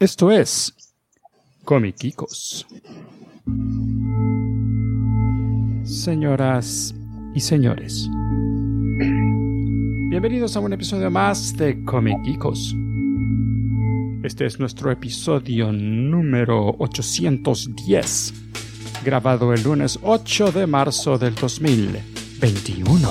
Esto es Comiquicos. Señoras y señores, bienvenidos a un episodio más de Comiquicos. Este es nuestro episodio número 810, grabado el lunes 8 de marzo del 2021.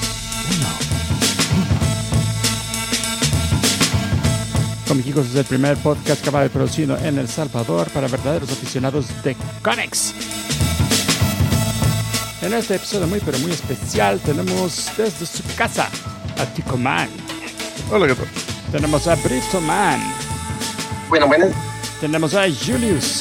Comiquicos es el primer podcast grabado y producido en El Salvador para verdaderos aficionados de cómics. En este episodio muy pero muy especial tenemos desde su casa a Tico Man. Hola, ¿qué tal? Tenemos a Brito Man. Bueno. Tenemos a Julius.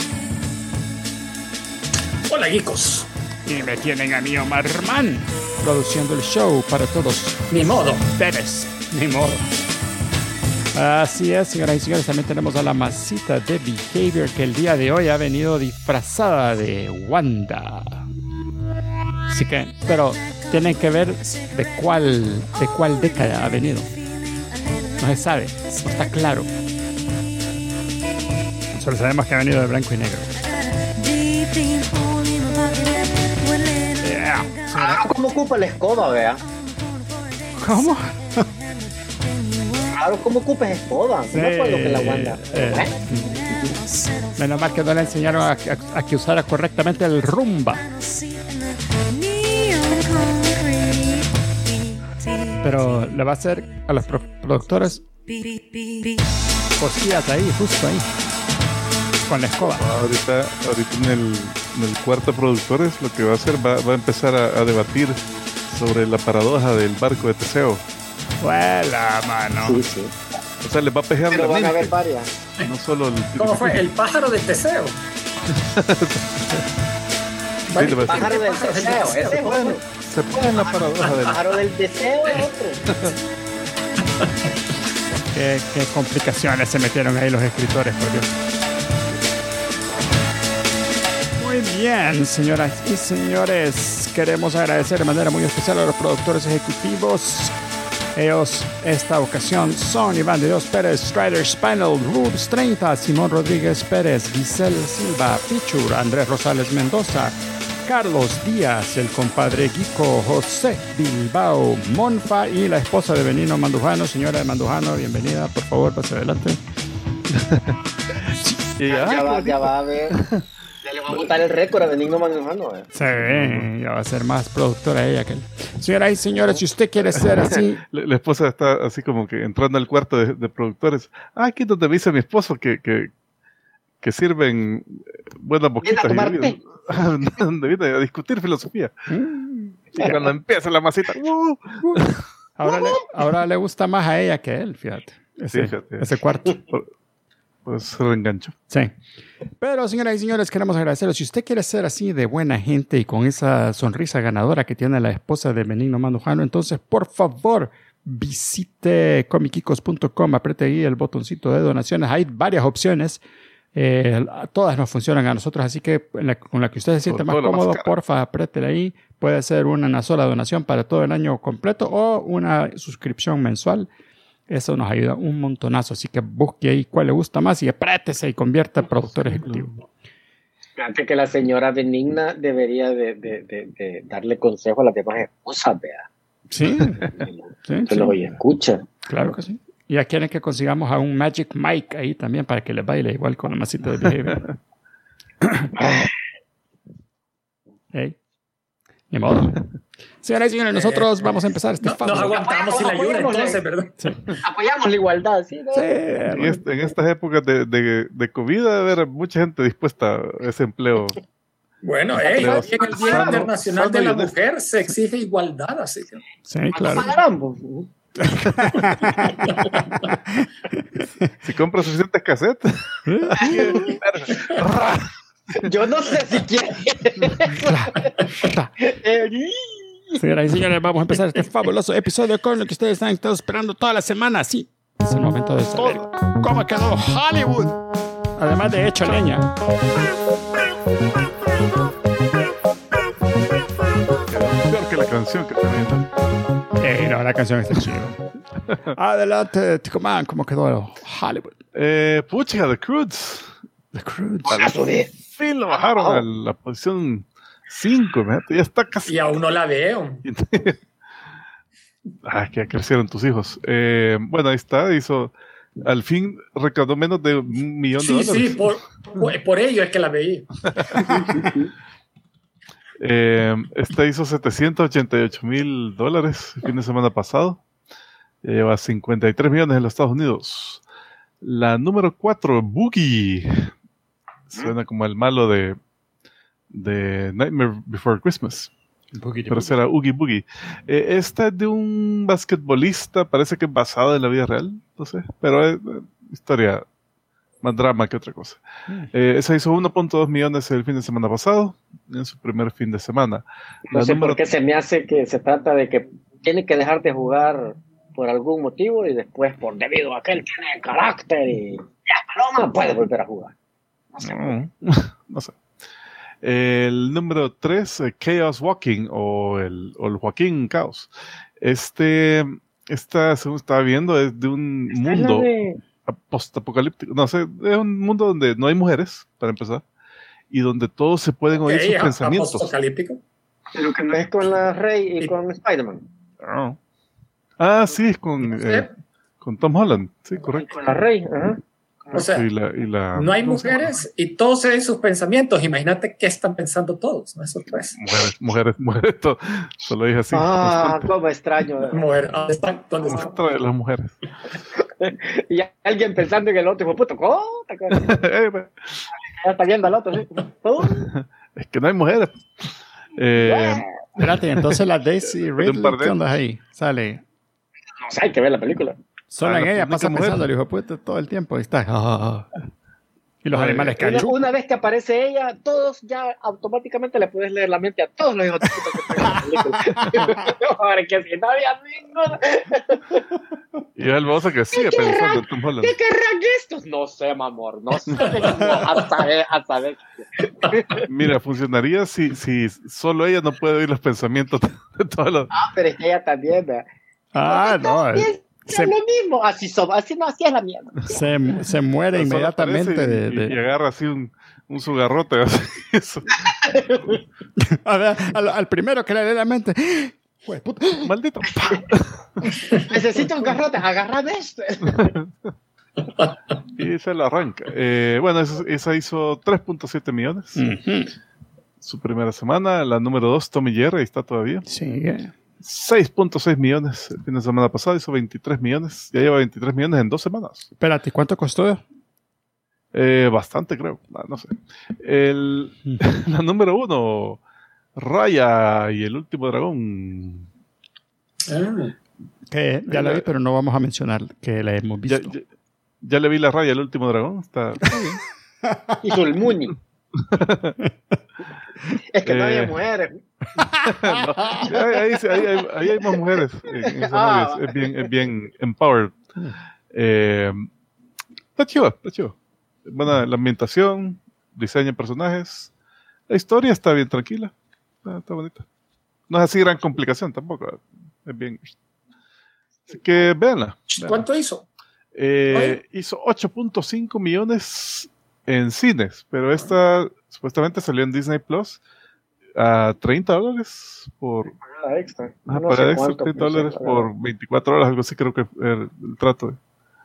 Hola, geekos. Y me tienen a mí, Omar Man, produciendo el show para todos. Ni modo. Ustedes. Ni modo. Así es, señoras y señores, también tenemos a la masita de Behavior, que el día de hoy ha venido disfrazada de Wanda. Así que, pero tienen que ver de cuál década ha venido. No se sabe, no está claro. Solo sabemos que ha venido de blanco y negro. Yeah. ¿Cómo ocupa la escoba, vea? ¿Cómo? Claro, ¿cómo ocupas escoba? Sí, No me acuerdo que la Wanda. Menos mal que no le enseñaron a que usara correctamente el rumba. Pero le va a hacer a los productores cosquillas ahí, justo ahí, con la escoba. Ahorita en el cuarto de productores lo que va a hacer va a empezar a debatir sobre la paradoja del barco de Teseo. ¡Huela, mano! Sí. O sea, les va a pegar Pero la van a mente. haber varias. No solo el... ¿Cómo fue? El pájaro de Teseo. Sí, le va a decir, Pájaro del deseo. Ese es bueno. se puede en la paradoja del... Pájaro del deseo es otro. Qué complicaciones se metieron ahí los escritores, por Dios. Muy bien, señoras y señores, queremos agradecer de manera muy especial a los productores ejecutivos. Ellos, esta ocasión, son Iván de Dios Pérez, Strider Spinal, Rubes 30, Simón Rodríguez Pérez, Giselle Silva, Pichur, Andrés Rosales Mendoza, Carlos Díaz, el compadre Guico, José Bilbao, Monfa y la esposa de Benigno Mandujano. Señora de Mandujano, bienvenida, por favor, pase adelante. Ya va a ver. Ya le va a botar el récord a Benigno Mandujano. Sí, ya va a ser más productora ella que él. Señoras y señores, si usted quiere ser así... La esposa está así como que entrando al cuarto de productores. Aquí es donde me dice mi esposo que sirven buenas boquitas. Donde viene a discutir filosofía. Y cuando empieza la masita... Ahora le gusta más a ella que a él, fíjate. Ese cuarto. Pues se reenganchó. Sí. Pero, señoras y señores, queremos agradecerles. Si usted quiere ser así de buena gente y con esa sonrisa ganadora que tiene la esposa de Benigno Mandujano, entonces, por favor, visite comiquicos.com, apriete ahí el botoncito de donaciones. Hay varias opciones. Todas nos funcionan a nosotros, así que con la que usted se siente más cómodo, porfa, apriétele ahí. Puede ser una sola donación para todo el año completo o una suscripción mensual. Eso nos ayuda un montonazo, así que busque ahí cuál le gusta más y apriétese y convierta en productor ejecutivo. Fíjate que la señora Benigna debería de darle consejo a las demás esposas, vea. Sí. Se los oye, escucha. Claro que sí. Y ya quieren que consigamos a un Magic Mike ahí también para que les baile igual con la masita de Behavior. Hey. Ni modo. Señoras y señores, nosotros vamos a empezar este Nos aguantamos sin la ayuda, entonces, ¿verdad? Sí. Apoyamos la igualdad, ¿sí? ¿No? Sí, En estas épocas de COVID debe haber mucha gente dispuesta a ese empleo. Bueno, en el Día Internacional de la Mujer se exige igualdad, así que... sí, claro. Pagarán, Si compras suficientes cassettes. yo no sé si quiere. Señoras y señores, vamos a empezar este fabuloso episodio con lo que ustedes han estado esperando toda la semana. Sí, es el momento de saber cómo quedó Hollywood. Además de hecho leña. Peor que la canción que también. No, la canción está chida. Adelante, Tico Man, ¿cómo quedó Hollywood? Pucha, The Croods. The Croods. Al fin lo bajaron a la posición 5, ya está casi. Y aún no la veo. Que ya crecieron tus hijos. Bueno, ahí está, al fin recaudó menos de $1 millón. Sí, por ello es que la veí. Esta hizo $788,000 el fin de semana pasado. Lleva 53 millones en los Estados Unidos. La número 4, Boogie. Suena como el malo de Nightmare Before Christmas. Pero será Oogie Boogie. Esta es de un basquetbolista, parece que es basada en la vida real, no sé, pero es historia más drama que otra cosa. Esa hizo 1.2 millones el fin de semana pasado, en su primer fin de semana. No sé por qué se me hace que se trata de que tiene que dejar de jugar por algún motivo y después debido a que él tiene carácter y la paloma puede volver a jugar. No sé. El número 3, Chaos Walking o el Joaquín Caos. Según estaba viendo, es de un mundo post-apocalíptico. No sé, es un mundo donde no hay mujeres, para empezar, y donde todos se pueden oír sus pensamientos. ¿Post-apocalíptico? Pero que no es con la Rey y con Spider-Man. No. Sí, es con Tom Holland. Sí, correcto. Con la Rey, ajá. O sea, no hay mujeres y todos se ven sus pensamientos. Imagínate qué están pensando todos. No es sorpresa. Mujeres. Solo dije así. Cómo extraño. ¿Dónde están? Las mujeres. Y alguien pensando en el otro. Puto, ya está viendo al otro. ¿Sí? Es que no hay mujeres. Espérate, entonces la Daisy Ridley, ¿qué onda ahí? Sale. No sé, hay que ver la película. Solo en ella pasa pensando el hijo de puta todo el tiempo. Y está. Y los animales caen. Una vez que aparece ella, todos ya automáticamente le puedes leer la mente a todos los hijos de puta que están en la película. Porque si no había ninguno. Y el bozo que sigue pensando en Tom Holland. ¿Qué querrán estos? No sé, mamor. No sé. A saber. Mira, funcionaría si solo ella no puede oír los pensamientos de todos los. Pero es que ella también. No. Es lo mismo. Así es la mierda. Se muere inmediatamente. Y agarra así un sugarrote. Así, eso. A ver, al primero que le lee la mente. Pues, puta. Maldito. Necesito un garrote. Agárrame esto. Y se lo arranca. Bueno, esa hizo 3.7 millones. Su primera semana. La número 2, Tommy Jerry, ahí está todavía. Sí. 6.6 millones el fin de semana pasado, hizo 23 millones. Ya lleva 23 millones en 2 semanas. Espérate, ¿cuánto costó? Bastante, creo. No sé. La número 1, Raya y el último dragón. Que ya la vi, pero no vamos a mencionar que la hemos visto. Ya le vi la Raya, el último dragón. Está bien. Hizo el Muni. Es que no había mujeres. Ahí hay más mujeres. Es bien empowered. Está chido. Buena la ambientación, diseño de personajes. La historia está bien tranquila. Está bonita. No es así gran complicación tampoco. Es bien. Así que véanla. ¿Cuánto hizo? Hizo 8.5 millones en cines, pero esta supuestamente salió en Disney Plus a $30 por extra. Para extra $30 por 24 horas, algo así creo que el trato.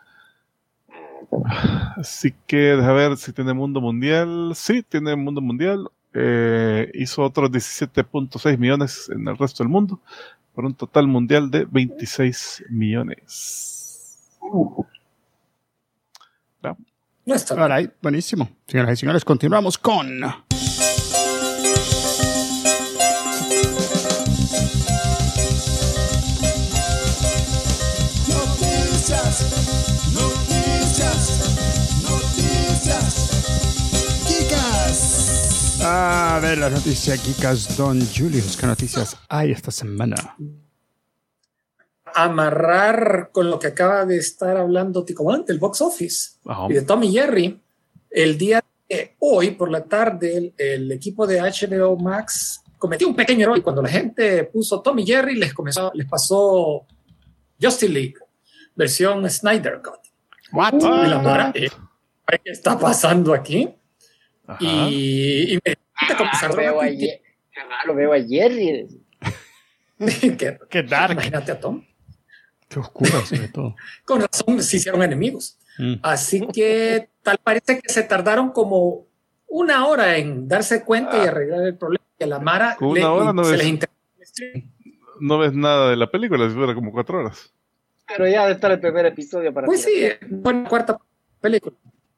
Así que deja ver si tiene mundo mundial. Sí, tiene mundo mundial. Hizo otros 17.6 millones en el resto del mundo, por un total mundial de 26 millones. ¿No? No está. Right, buenísimo. Señoras y señores, continuamos con... A ver, las noticias geekas, Don Julius. ¿Qué noticias hay esta semana? Amarrar con lo que acaba de estar hablando Ticomán del box office y de Tommy Jerry. El día de hoy, por la tarde, el equipo de HBO Max cometió un pequeño error y cuando la gente puso Tommy Jerry les pasó Justice League, versión Snyder Cut. What? Y la Mara, ¿qué está pasando aquí? Ajá. Y me lo veo a Jerry. Qué dark. Imagínate a Tom. Qué oscuro, sobre todo. Con razón se hicieron enemigos. Así que tal parece que se tardaron como 1 hora en darse cuenta y arreglar el problema. Que la Mara Con 1 hora no se ves, les interesa. no ves nada de la película, si fuera como 4 horas. Pero ya debe estar el primer episodio para Pues sí, buena cuarta película.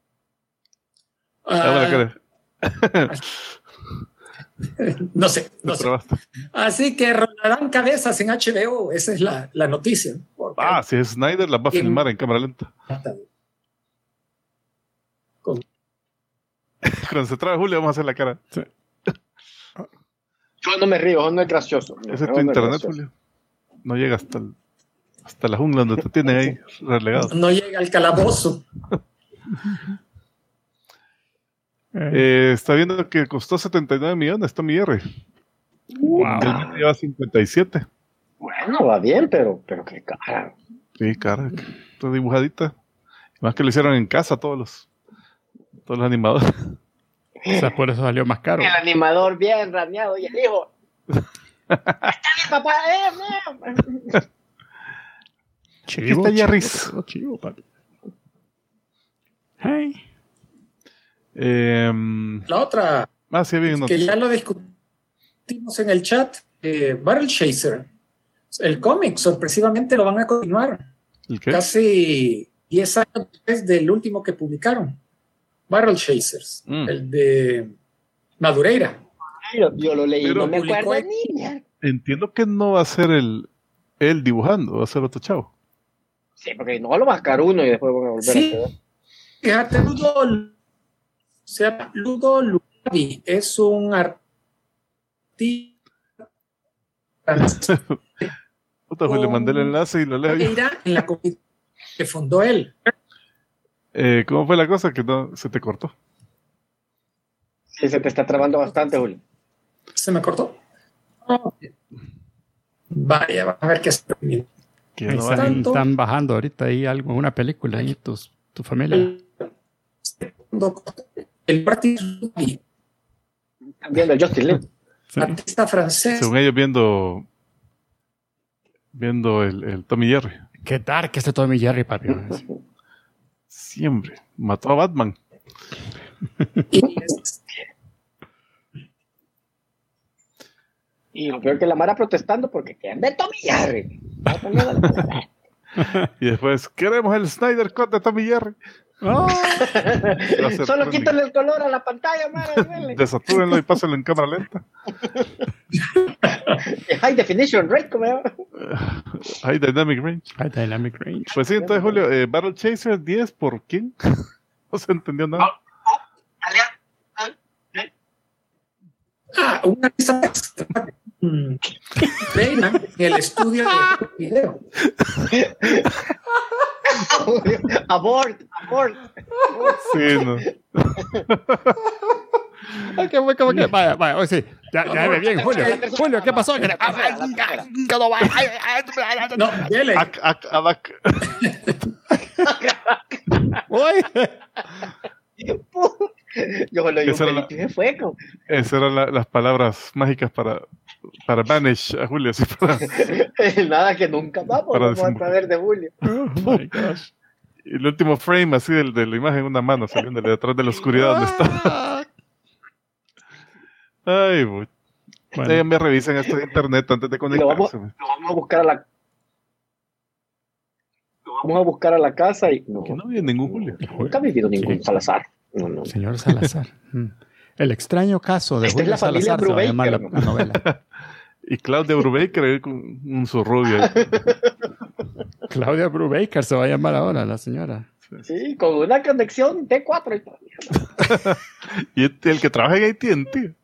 No sé. Así que rolarán cabezas en HBO, esa es la noticia. Si es Snyder, las va a filmar en cámara lenta. Cuando se trae Julio, vamos a hacer la cara. Sí. Yo no me río, no es gracioso. Ese es tu internet, Julio. No llega hasta la jungla donde te tienen ahí relegado. No llega al calabozo. Está viendo que costó 79 millones, Tommy Jerry. Wow. El lleva 57. Bueno, va bien, pero qué cara. Sí, cara. Está dibujadita. Más que lo hicieron en casa todos los animadores. O sea, por eso salió más caro. El animador bien raneado y el hijo. Está bien, papá. Chivo, aquí está Jerry. Chivo, papi. Hey. La otra sí, bien, que ya lo discutimos en el chat, Barrel Chaser, el cómic sorpresivamente lo van a continuar. ¿El qué? Casi 10 años después del último que publicaron, Barrel Chasers, el de Madureira. Yo lo leí, pero no me acuerdo ni. Entiendo que no va a ser él dibujando, va a ser otro chavo. Sí, porque no lo va a sacar uno y después van a volver a quedar. Fíjate, Ludo Lucavi es un artista le mandé el enlace y lo leo yo. En la comunidad que fundó él. ¿Cómo fue la cosa? Que no se te cortó. Sí, se te está trabando bastante, Julio. ¿Se me cortó? Vaya, a ver qué se termina. Están bajando ahorita ahí algo, una película ahí, tu familia. El partido también el Justin Lin, artista francés. Según ellos viendo el Tommy Jerry. Qué dark este Tommy Jerry, papi. Siempre mató a Batman. Y lo peor que la Mara protestando porque quieren ver Tommy Jerry. Y después queremos el Snyder Cut de Tommy Jerry. Solo quítale el color a la pantalla, Mara. Desatúrenlo y pásenlo en cámara lenta. High definition rate, como High dynamic range. Pues sí, entonces, Julio, Battle Chaser 10 ¿por quién? No se entendió nada. Una risa reina en el estudio de video. Abort. Sí, no. ¿Cómo que? Vaya, hoy sí. Ya ve bien, Julio. Julio, ¿qué pasó? No, dele. Yo lo digo, ¿qué fue? Esas eran las palabras mágicas para banish a Julio. Así nada que nunca vamos a saber de Julio. Oh my gosh. Y el último frame así de la imagen, una mano saliendo detrás de la oscuridad donde está. Ay, bueno. Me revisen esto de internet antes de conectarse. Lo vamos a buscar a la casa y no vive ningún Julio. Nunca ha vivido ningún Salazar. No. Señor Salazar. El extraño caso de Julio Salazar se va a llamar la novela. Y Claudia Brubaker con un surrubio. Claudia Brubaker se va a llamar ahora la señora. Sí, con una conexión T4 y todo. Y el que trabaja en AT&T.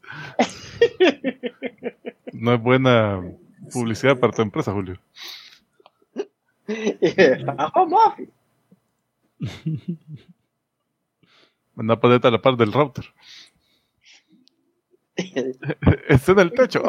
No es buena publicidad para tu empresa, Julio. Anda a ponerte a la par del router. Está en el techo.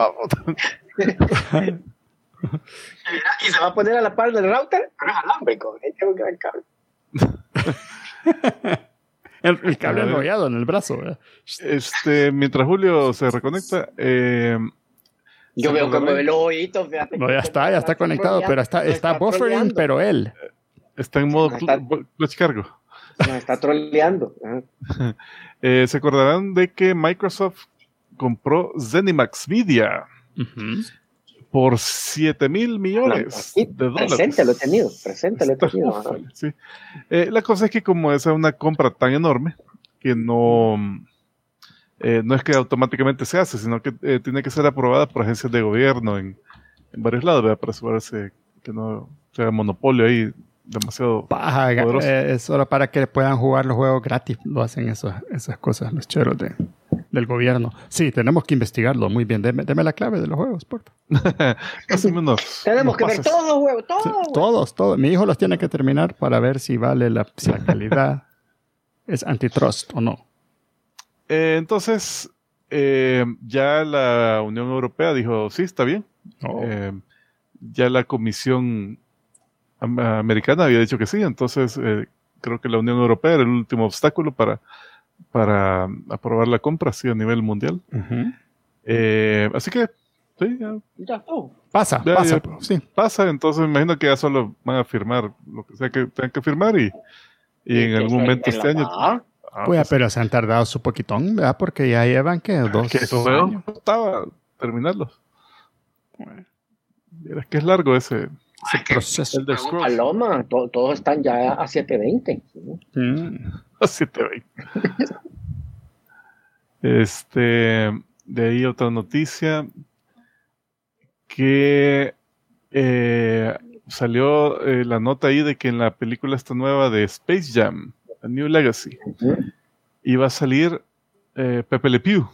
Y se va a poner a la par del router, pero es alámbrico. Tengo que ver cable. el cable enrollado en el brazo. ¿Verdad? Mientras Julio se reconecta, yo veo que mueve los ojitos. No, ya está conectado, pero está buffering, pero él. Está en modo clutch cargo. Nos está troleando. Se acordarán de que Microsoft compró ZeniMax Media por $7,000 millones de dólares. Presente lo he tenido. Sí. La cosa es que como esa es una compra tan enorme que no es que automáticamente se hace, sino que tiene que ser aprobada por agencias de gobierno en varios lados, ¿verdad? Para asegurarse que no se haga monopolio ahí demasiado poderoso. Es solo para que puedan jugar los juegos gratis. Lo hacen esas cosas los cheros del gobierno. Sí, tenemos que investigarlo muy bien. Deme la clave de los juegos, porfa. Tenemos que ver todos los juegos, todos. Mi hijo los tiene que terminar para ver si vale si la calidad es antitrust o no. Entonces, ya la Unión Europea dijo, sí, está bien. Ya la Comisión Americana había dicho que sí, entonces creo que la Unión Europea era el último obstáculo para aprobar la compra así a nivel mundial. Así que, sí, ya todo. Pasa. Sí. Pasa, entonces me imagino que ya solo van a firmar lo que sea que tengan que firmar y en algún momento este año... pero se han tardado su poquitón, ¿verdad? Porque ya llevan, ¿qué? 2 años. Estaba terminarlos. Mira, es que es largo ese proceso. Paloma, todos están ya a 720. A 720. De ahí otra noticia que salió la nota ahí de que en la película esta nueva de Space Jam, A New Legacy, iba a salir Pepe Le Pew.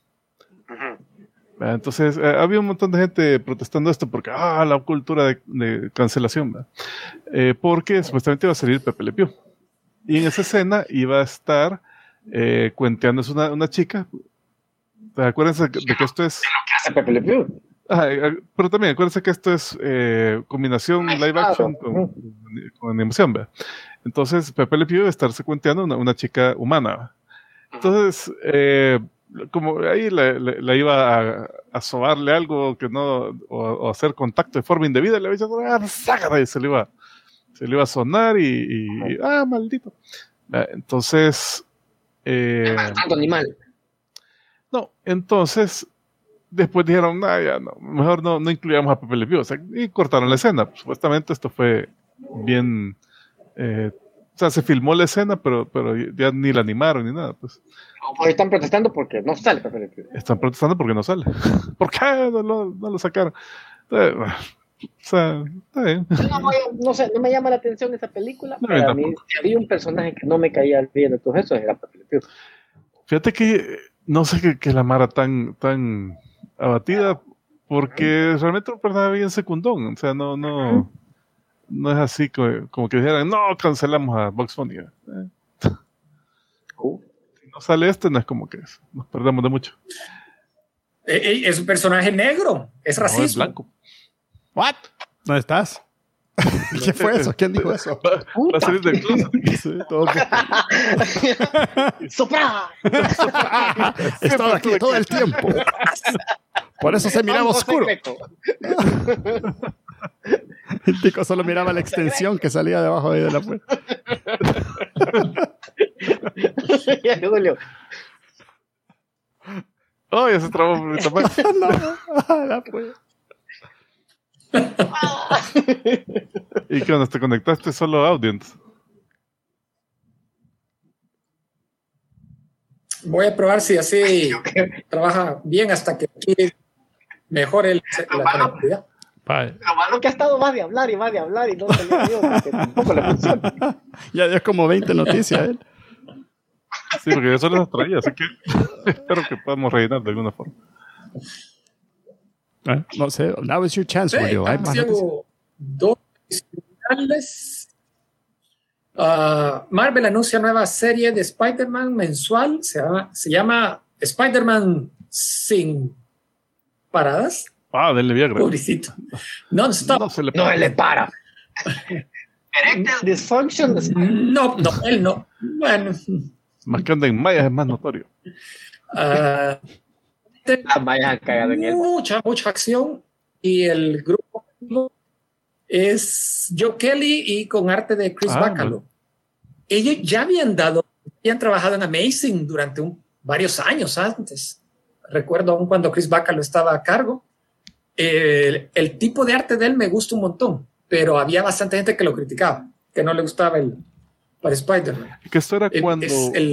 Entonces había un montón de gente protestando esto porque la cultura de cancelación, porque supuestamente iba a salir Pepe Le Pew y en esa escena iba a estar cuenteándose una chica. Acuérdense de que esto es Pepe Le Pew. Pero también acuérdense que esto es combinación live action con animación, ¿verdad? Entonces Pepe Le Pew iba a estarse cuenteando una chica humana. Entonces como ahí le iba a sobarle algo que no, o hacer contacto de forma indebida, le había dicho, sácate, y se le iba a sonar y maldito. Entonces animal. No, entonces después dijeron, ya no, mejor no incluyamos a Pepe Le Pew, y cortaron la escena. Supuestamente esto fue bien se filmó la escena, pero ya ni la animaron ni nada, pues. Están protestando porque no sale Pepe Le Pew. Están protestando porque no sale. ¿Por qué no lo sacaron? Está bien. No sé, no me llama la atención esa película. Para mí, si había un personaje que no me caía bien de todos esos, era Pepe Le Pew. Fíjate que no sé que la Mara tan abatida, porque realmente un personaje bien secundón. O sea, no es así como que dijeran, no, cancelamos a Bugs Bunny. Si no sale no es como que nos perdemos de mucho. Es un personaje negro, es racismo. Es blanco. ¿What? ¿Dónde estás? ¿Qué fue eso? ¿Quién dijo eso? Va a salir del closet. Sí, todo ¡Sopra! He estado aquí todo el tiempo. Por eso se miraba oscuro. El tico solo miraba la extensión que salía debajo de la puerta. Ya no dolió. Ya se trabó por mi tamaño. La puerta. ¿Y qué onda? ¿Te conectaste solo a Audience? Voy a probar si así trabaja bien hasta que mejore la conectividad. Lo malo que ha estado más de hablar y no se le dio porque tampoco le funciona. Ya dio como 20 noticias él. Sí, porque yo solo las traía, así que espero que podamos rellenar de alguna forma. No sé, now is your chance, Julio. Hay más dos finales. Marvel anuncia nueva serie de Spider-Man mensual. Se llama Spider-Man sin paradas. Denle Viagra. Pobrecito. Non-stop. No le para. Erectile dysfunction. No, él no. Bueno. Más que anda en mayas es más notorio. Las mayas han cagado en él. Mucha acción. Y el grupo es Joe Kelly y con arte de Chris Bacalo. Ellos ya habían trabajado en Amazing durante varios años antes. Recuerdo aún cuando Chris Bacalo estaba a cargo. El tipo de arte de él me gusta un montón, pero había bastante gente que lo criticaba, que no le gustaba para Spider-Man. Que esto era cuando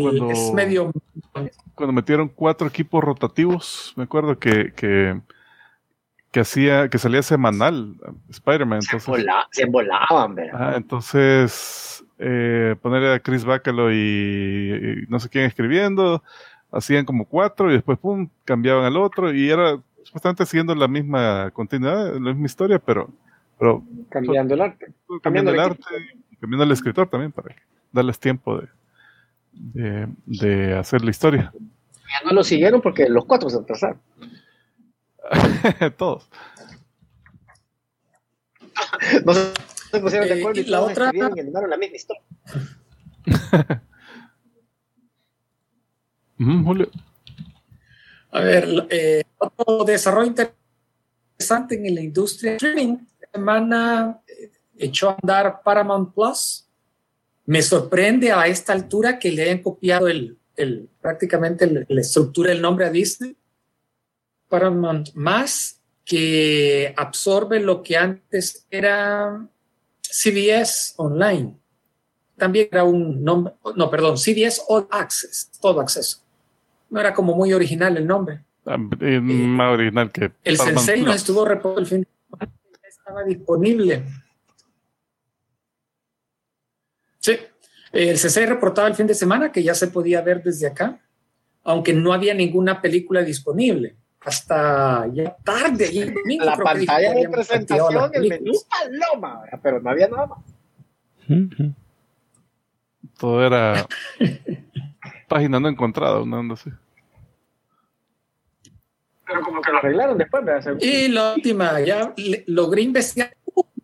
metieron 4 equipos rotativos. Me acuerdo que salía semanal Spider-Man. Se volaban, ¿verdad? Entonces ponerle a Chris Bacalo y no sé quién escribiendo, hacían como 4 y después pum, cambiaban al otro y era supuestamente siguiendo la misma continuidad, la misma historia, pero cambiando el arte. Cambiando el arte y cambiando el escritor también para darles tiempo de hacer la historia. Ya no lo siguieron porque los 4 se atrasaron. Todos. No se pusieron de acuerdo y la otra y animaron la misma historia. Julio. A ver, otro desarrollo interesante en la industria streaming. Esta semana echó a andar Paramount Plus. Me sorprende a esta altura que le hayan copiado prácticamente la estructura del nombre a Disney. Paramount Más, que absorbe lo que antes era CBS Online. También era CBS All Access, todo acceso. No era como muy original el nombre. Más original que el Sensei nos estuvo reportando el fin de semana, ya estaba disponible. Sí, el Sensei reportaba el fin de semana que ya se podía ver desde acá, aunque no había ninguna película disponible. Hasta ya tarde, allí el domingo, la pantalla de presentación, el menú paloma, pero no había nada más. Todo era página no encontrada, una onda así. Pero como que lo arreglaron después, ¿verdad? Y la última, ya logré investigar.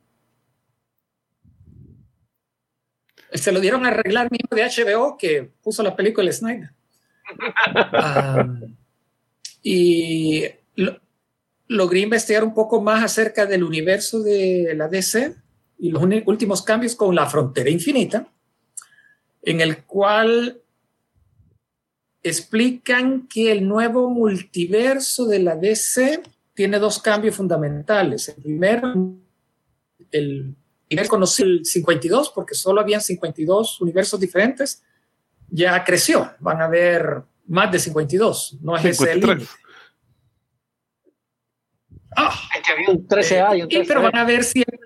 Se lo dieron a arreglar mismo de HBO que puso la película de Snyder. Y logré investigar un poco más acerca del universo de la DC y los últimos cambios con la Frontera Infinita, en el cual explican que el nuevo multiverso de la DC tiene 2 cambios fundamentales. El primero, el conocí el 52 porque solo habían 52 universos diferentes. Ya creció, van a haber más de 52, no es 53. Ese el límite. Había un 13A y un 13B. Pero van a ver siempre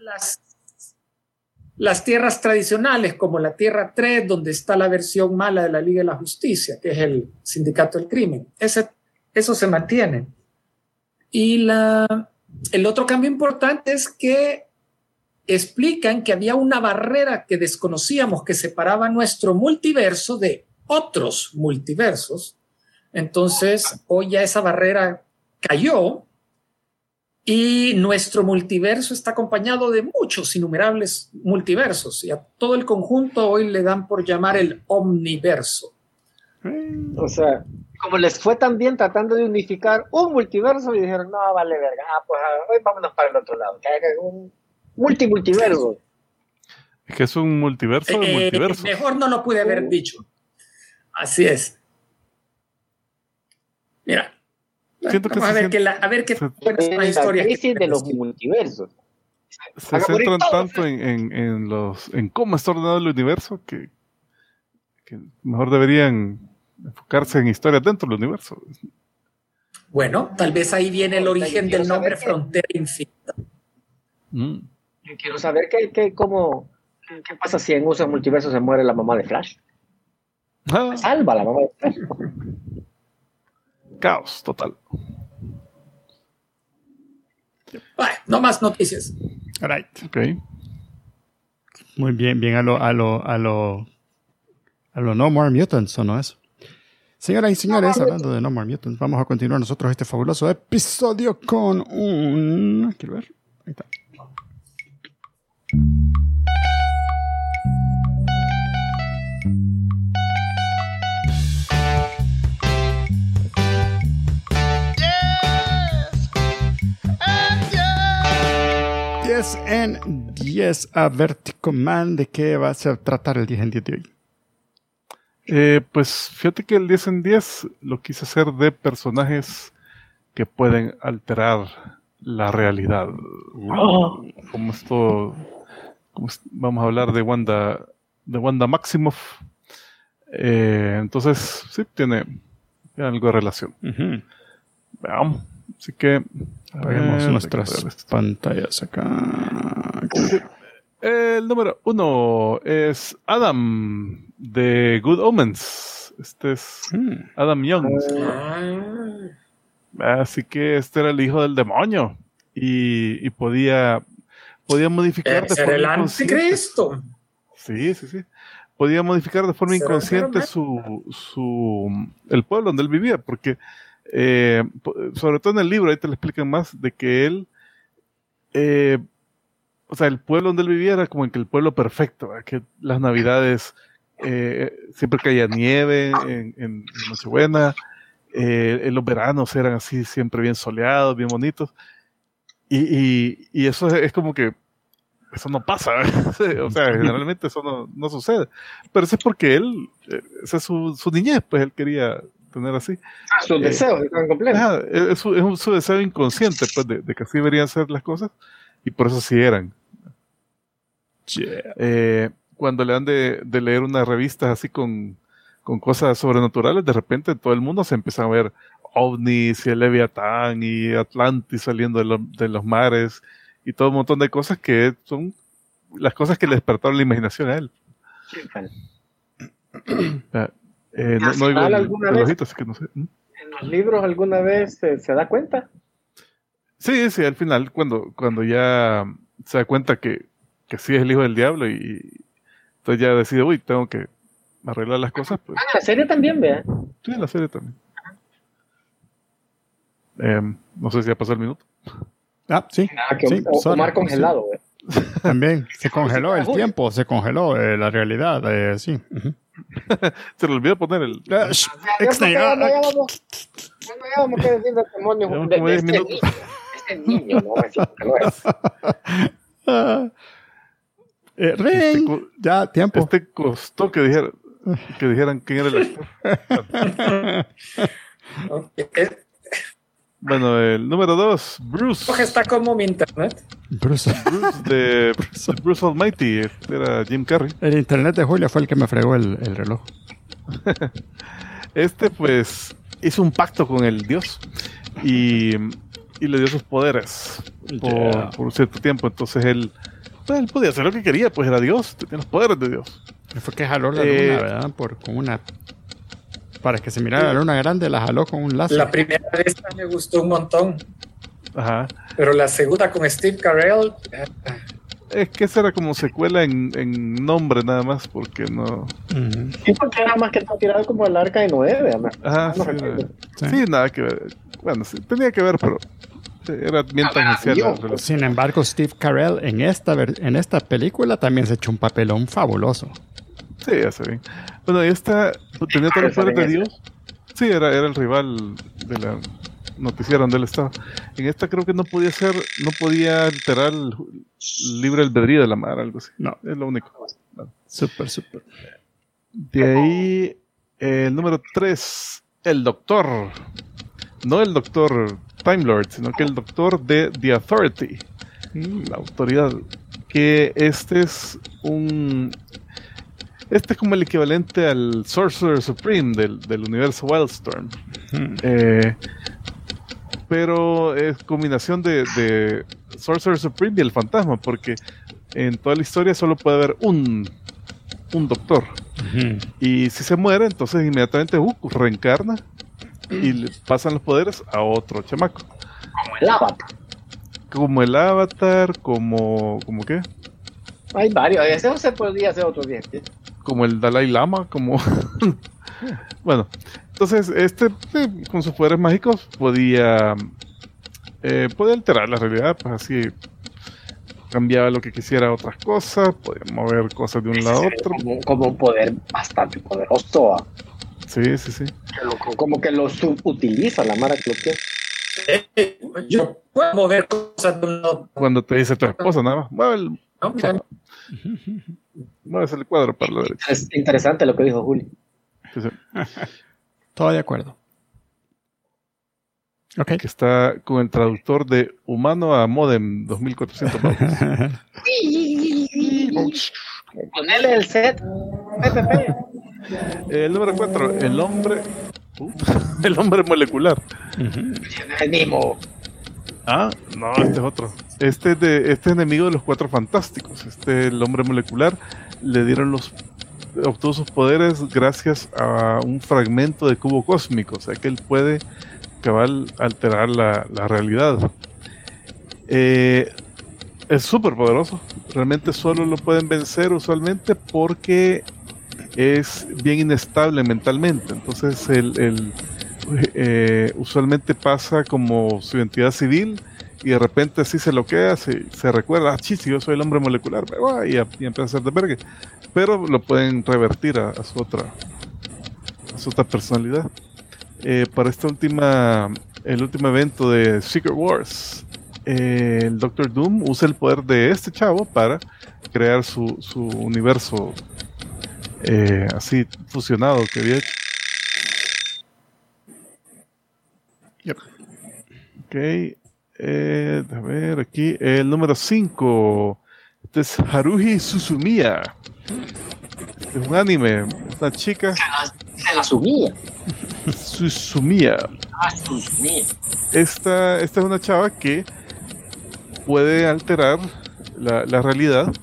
las tierras tradicionales, como la Tierra 3, donde está la versión mala de la Liga de la Justicia, que es el Sindicato del Crimen. Eso se mantiene. Y el otro cambio importante es que explican que había una barrera que desconocíamos que separaba nuestro multiverso de otros multiversos. Entonces, hoy ya esa barrera cayó y nuestro multiverso está acompañado de muchos innumerables multiversos y a todo el conjunto hoy le dan por llamar el omniverso. O sea, como les fue tan bien tratando de unificar un multiverso y dijeron, no, vale verga, pues hoy vámonos para el otro lado, que haga un multiverso. Es que es un multiverso de multiversos. Mejor no lo pude haber dicho. Así es. Mira. Siento vamos a ver qué es la historia crisis de los multiversos. Se centran tanto en cómo está ordenado el universo que mejor deberían enfocarse en historias dentro del universo. Bueno, tal vez ahí viene el origen del nombre Frontera Infinita. Yo quiero saber qué pasa si en uso multiverso se muere la mamá de Flash. Salva la mamá de Flash. Caos total. Bueno, no más noticias. All right. Okay. Muy bien a lo No More Mutants, ¿o no es? Señoras y señores, hablando de No More Mutants, vamos a continuar nosotros este fabuloso episodio con un... Quiero ver. Ahí está. 10 en 10 a Vertigo Man. ¿De qué va a tratar el 10 en 10 de hoy? Pues fíjate que el 10 en 10 lo quise hacer de personajes que pueden alterar la realidad. Vamos a hablar de Wanda Maximoff. Entonces, sí, tiene algo de relación. Veamos. Así que apaguemos nuestras pantallas acá. El número 1 es Adam de Good Omens. Este es Adam Young. Así que este era el hijo del demonio y podía modificar de forma el anticristo. Sí. Podía modificar de forma inconsciente el pueblo donde él vivía, porque sobre todo en el libro ahí te lo explican más de que él o sea, el pueblo donde él vivía era como que el pueblo perfecto, ¿verdad? Que las navidades siempre caía nieve en Nochebuena, en los veranos eran así siempre bien soleados, bien bonitos, y eso es como que eso no pasa, o sea, generalmente eso no sucede, pero eso es porque él, esa es su niñez, pues él quería tener así. Su deseo, es su deseo inconsciente, pues, de que así deberían ser las cosas, y por eso sí eran. Cuando le dan de leer unas revistas así con cosas sobrenaturales, de repente todo el mundo se empieza a ver ovnis y el Leviatán y Atlantis saliendo de los mares y todo un montón de cosas que son las cosas que le despertaron la imaginación a él. No digo el ojito, así que no sé. ¿En los libros alguna vez se da cuenta? Sí, al final, cuando ya se da cuenta que sí es el hijo del diablo y entonces ya decide, tengo que arreglar las cosas. Pues. La serie también, vea. Sí, la serie también. No sé si ya pasó el minuto. Sí. Omar congelado, sí. También se congeló el tiempo, se congeló la realidad, sí. Se le olvidó poner el... Ya vamos a decir de demonio de este niño, ¿no? Ya, tiempo. Costó que dijeran quién era el actor. Bueno, el número 2, Bruce. Está como mi internet. Bruce Bruce Almighty, era Jim Carrey. El internet de Julia fue el que me fregó el reloj. Pues hizo un pacto con el dios y le dio sus poderes por un cierto tiempo. Entonces él podía hacer lo que quería, pues era Dios, tenía los poderes de Dios. Fue que jaló la luna, ¿verdad? Para que se mirara la luna grande, la jaló con un lazo. La primera vez me gustó un montón. Ajá. Pero la segunda con Steve Carell... Es que esa era como secuela en nombre nada más, porque no... Sí, porque era más que todo tirado como el Arca de Noé, además. Ajá, sí, nada que ver. Bueno, sí, tenía que ver, pero... Era bien tangencial. Sin embargo, Steve Carell en esta película también se echó un papelón fabuloso. Sí, ya sé bien. Bueno, y esta tenía todos los poderes de Dios. Sí, era el rival de la noticiera donde él estaba. En esta creo que no podía alterar el libre albedrío de la madre, algo así. No, es lo único. No. Súper. De ahí, el número 3, el Doctor. No el Doctor Time Lord, sino que el Doctor de The Authority, la autoridad. Que este es como el equivalente al Sorcerer Supreme del universo Wildstorm. Pero es combinación de Sorcerer Supreme y el fantasma, porque en toda la historia solo puede haber un doctor. Y si se muere, entonces inmediatamente reencarna y le pasan los poderes a otro chamaco. Como el Avatar, como ¿qué? Hay varios, eso se podría hacer otro día. ¿Sí? Como el Dalai Lama, como... Bueno, entonces con sus poderes mágicos podía alterar la realidad, pues así cambiaba lo que quisiera a otras cosas, podía mover cosas de un lado a otro. Como un poder bastante poderoso. Sí. Como que lo subutiliza la mara que lo tiene. Yo puedo mover cosas de un lado. Cuando te dice tu esposa, nada más, mueve el cuadro para la derecha. Es interesante lo que dijo Juli. Sí. Todo de acuerdo. Okay. Que está con el traductor de humano a modem 2400 Ponele el set. El número 4, el hombre molecular. El mismo. No, este es otro. Este es enemigo de los Cuatro Fantásticos. El hombre molecular obtuvo sus poderes gracias a un fragmento de cubo cósmico, o sea que él puede alterar la realidad. Es súper poderoso. Realmente solo lo pueden vencer usualmente porque es bien inestable mentalmente. Entonces usualmente pasa como su identidad civil y de repente así se bloquea, se recuerda, yo soy el hombre molecular, y empieza a hacer de verga. Pero lo pueden revertir a su otra personalidad. Para el último evento de Secret Wars, el Doctor Doom usa el poder de este chavo para crear su universo así fusionado que había hecho. Yep. Ok, a ver aquí, el número 5, este es Haruhi Suzumiya. Este es un anime, una chica. Se la sumía. Suzumiya. Suzumiya. Esta es una chava que puede alterar la realidad,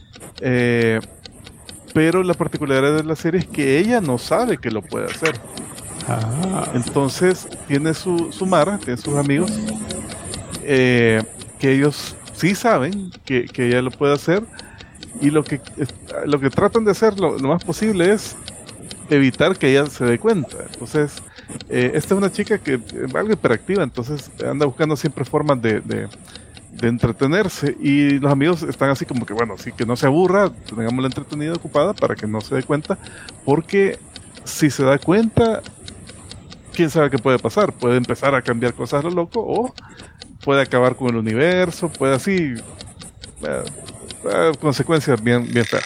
pero la particularidad de la serie es que ella no sabe que lo puede hacer. Entonces tiene su Mara, tiene sus amigos, que ellos sí saben que ella lo puede hacer, y lo que tratan de hacer lo más posible es evitar que ella se dé cuenta. Entonces esta es una chica que es algo hiperactiva, entonces anda buscando siempre formas de entretenerse, y los amigos están así como que, bueno, así que no se aburra, tengámosla entretenida, ocupada, para que no se dé cuenta, porque si se da cuenta, quién sabe qué puede pasar. Puede empezar a cambiar cosas a lo loco, o puede acabar con el universo, puede así consecuencias bien feas.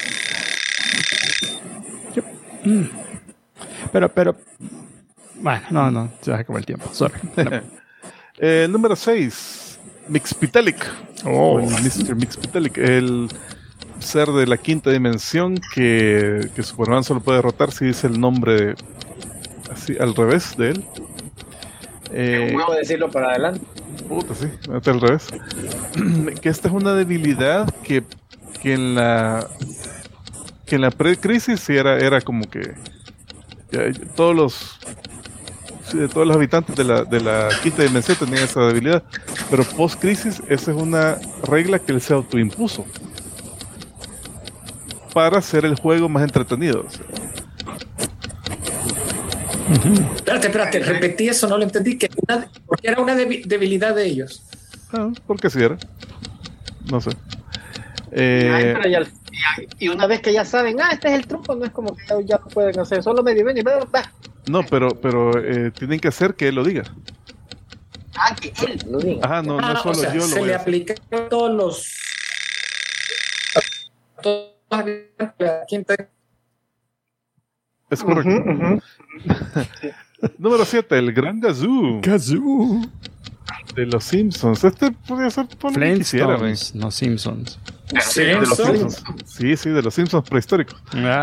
Pero bueno, no, se acabó el tiempo, sorry. No. Número 6, Mixpitalik, Mr. Mixpitalik, el ser de la quinta dimensión que Superman solo puede derrotar si dice el nombre así al revés de él. ¿Puedo decirlo para adelante? Puta, sí, al revés. Que esta es una debilidad que en la pre-crisis sí era como que todos los habitantes de la quinta dimensión tenían esa debilidad, pero post-crisis esa es una regla que él se autoimpuso para hacer el juego más entretenido. Espérate, repetí eso, no lo entendí, porque era una debilidad de ellos. Porque sí era. No sé. Y una vez que ya saben, este es el truco, no es como que ya lo pueden hacer, solo me diven y no, pero tienen que hacer que él lo diga. Que él lo diga. No solo yo lo se voy le a hacer. aplica a todos la quinta. Es correcto. Número 7, el Gran Gazoo. De los Simpsons. Podría ser Flintstones, no Simpsons. De los Simpsons. Sí, de los Simpsons prehistóricos.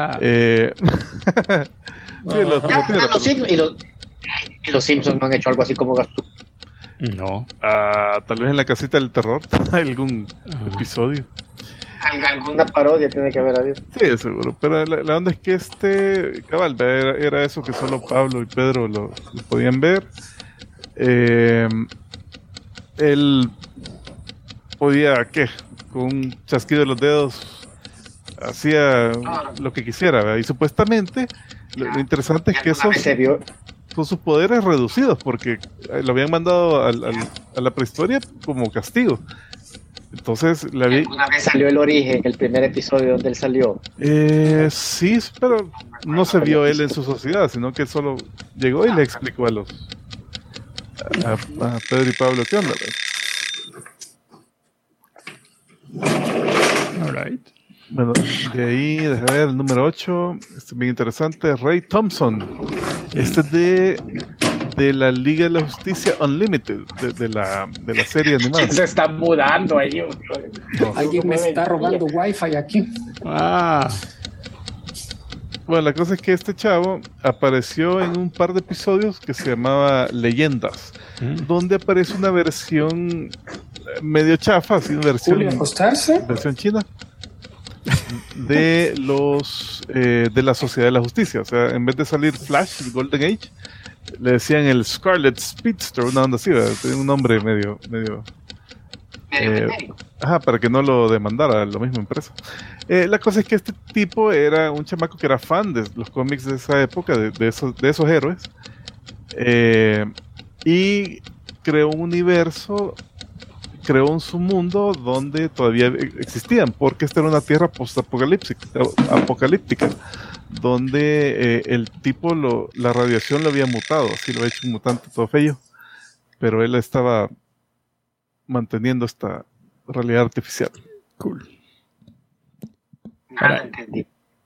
Y los Simpsons no han hecho algo así como Gazoo. No. Tal vez en la casita del terror algún episodio. Alguna parodia tiene que haber habido. Sí, seguro. Pero la onda es que cabal, era eso que solo Pablo y Pedro lo podían ver. Él podía, con un chasquido de los dedos hacía lo que quisiera, ¿verdad? Y supuestamente lo interesante es que esos son sus poderes reducidos, porque lo habían mandado a la prehistoria como castigo. Entonces una vez salió el origen, el primer episodio donde él salió. Sí, pero no se vio él en su sociedad, sino que él solo llegó y le explicó a a Pedro y Pablo, ¿qué onda? Alright. Bueno, de ahí, déjame ver, el número 8, bien interesante, Ray Thompson. Este es de la Liga de la Justicia Unlimited, de la serie animada. Se está mudando ahí. No, alguien me está robando wifi aquí. Bueno, la cosa es que este chavo apareció en un par de episodios que se llamaba Leyendas, donde aparece una versión medio chafa, así una versión china de de la Sociedad de la Justicia. O sea, en vez de salir Flash, el Golden Age, le decían el Scarlet Speedster, una onda así, ¿verdad? Tenía un nombre medio para que no lo demandara la misma empresa. La cosa es que este tipo era un chamaco que era fan de los cómics de esa época, de esos héroes, y creó un universo, creó un submundo donde todavía existían, porque esta era una tierra post-apocalíptica, donde el tipo, la radiación lo había mutado, así lo había hecho un mutante todo feo, pero él estaba manteniendo esta realidad artificial. Cool. No entendí.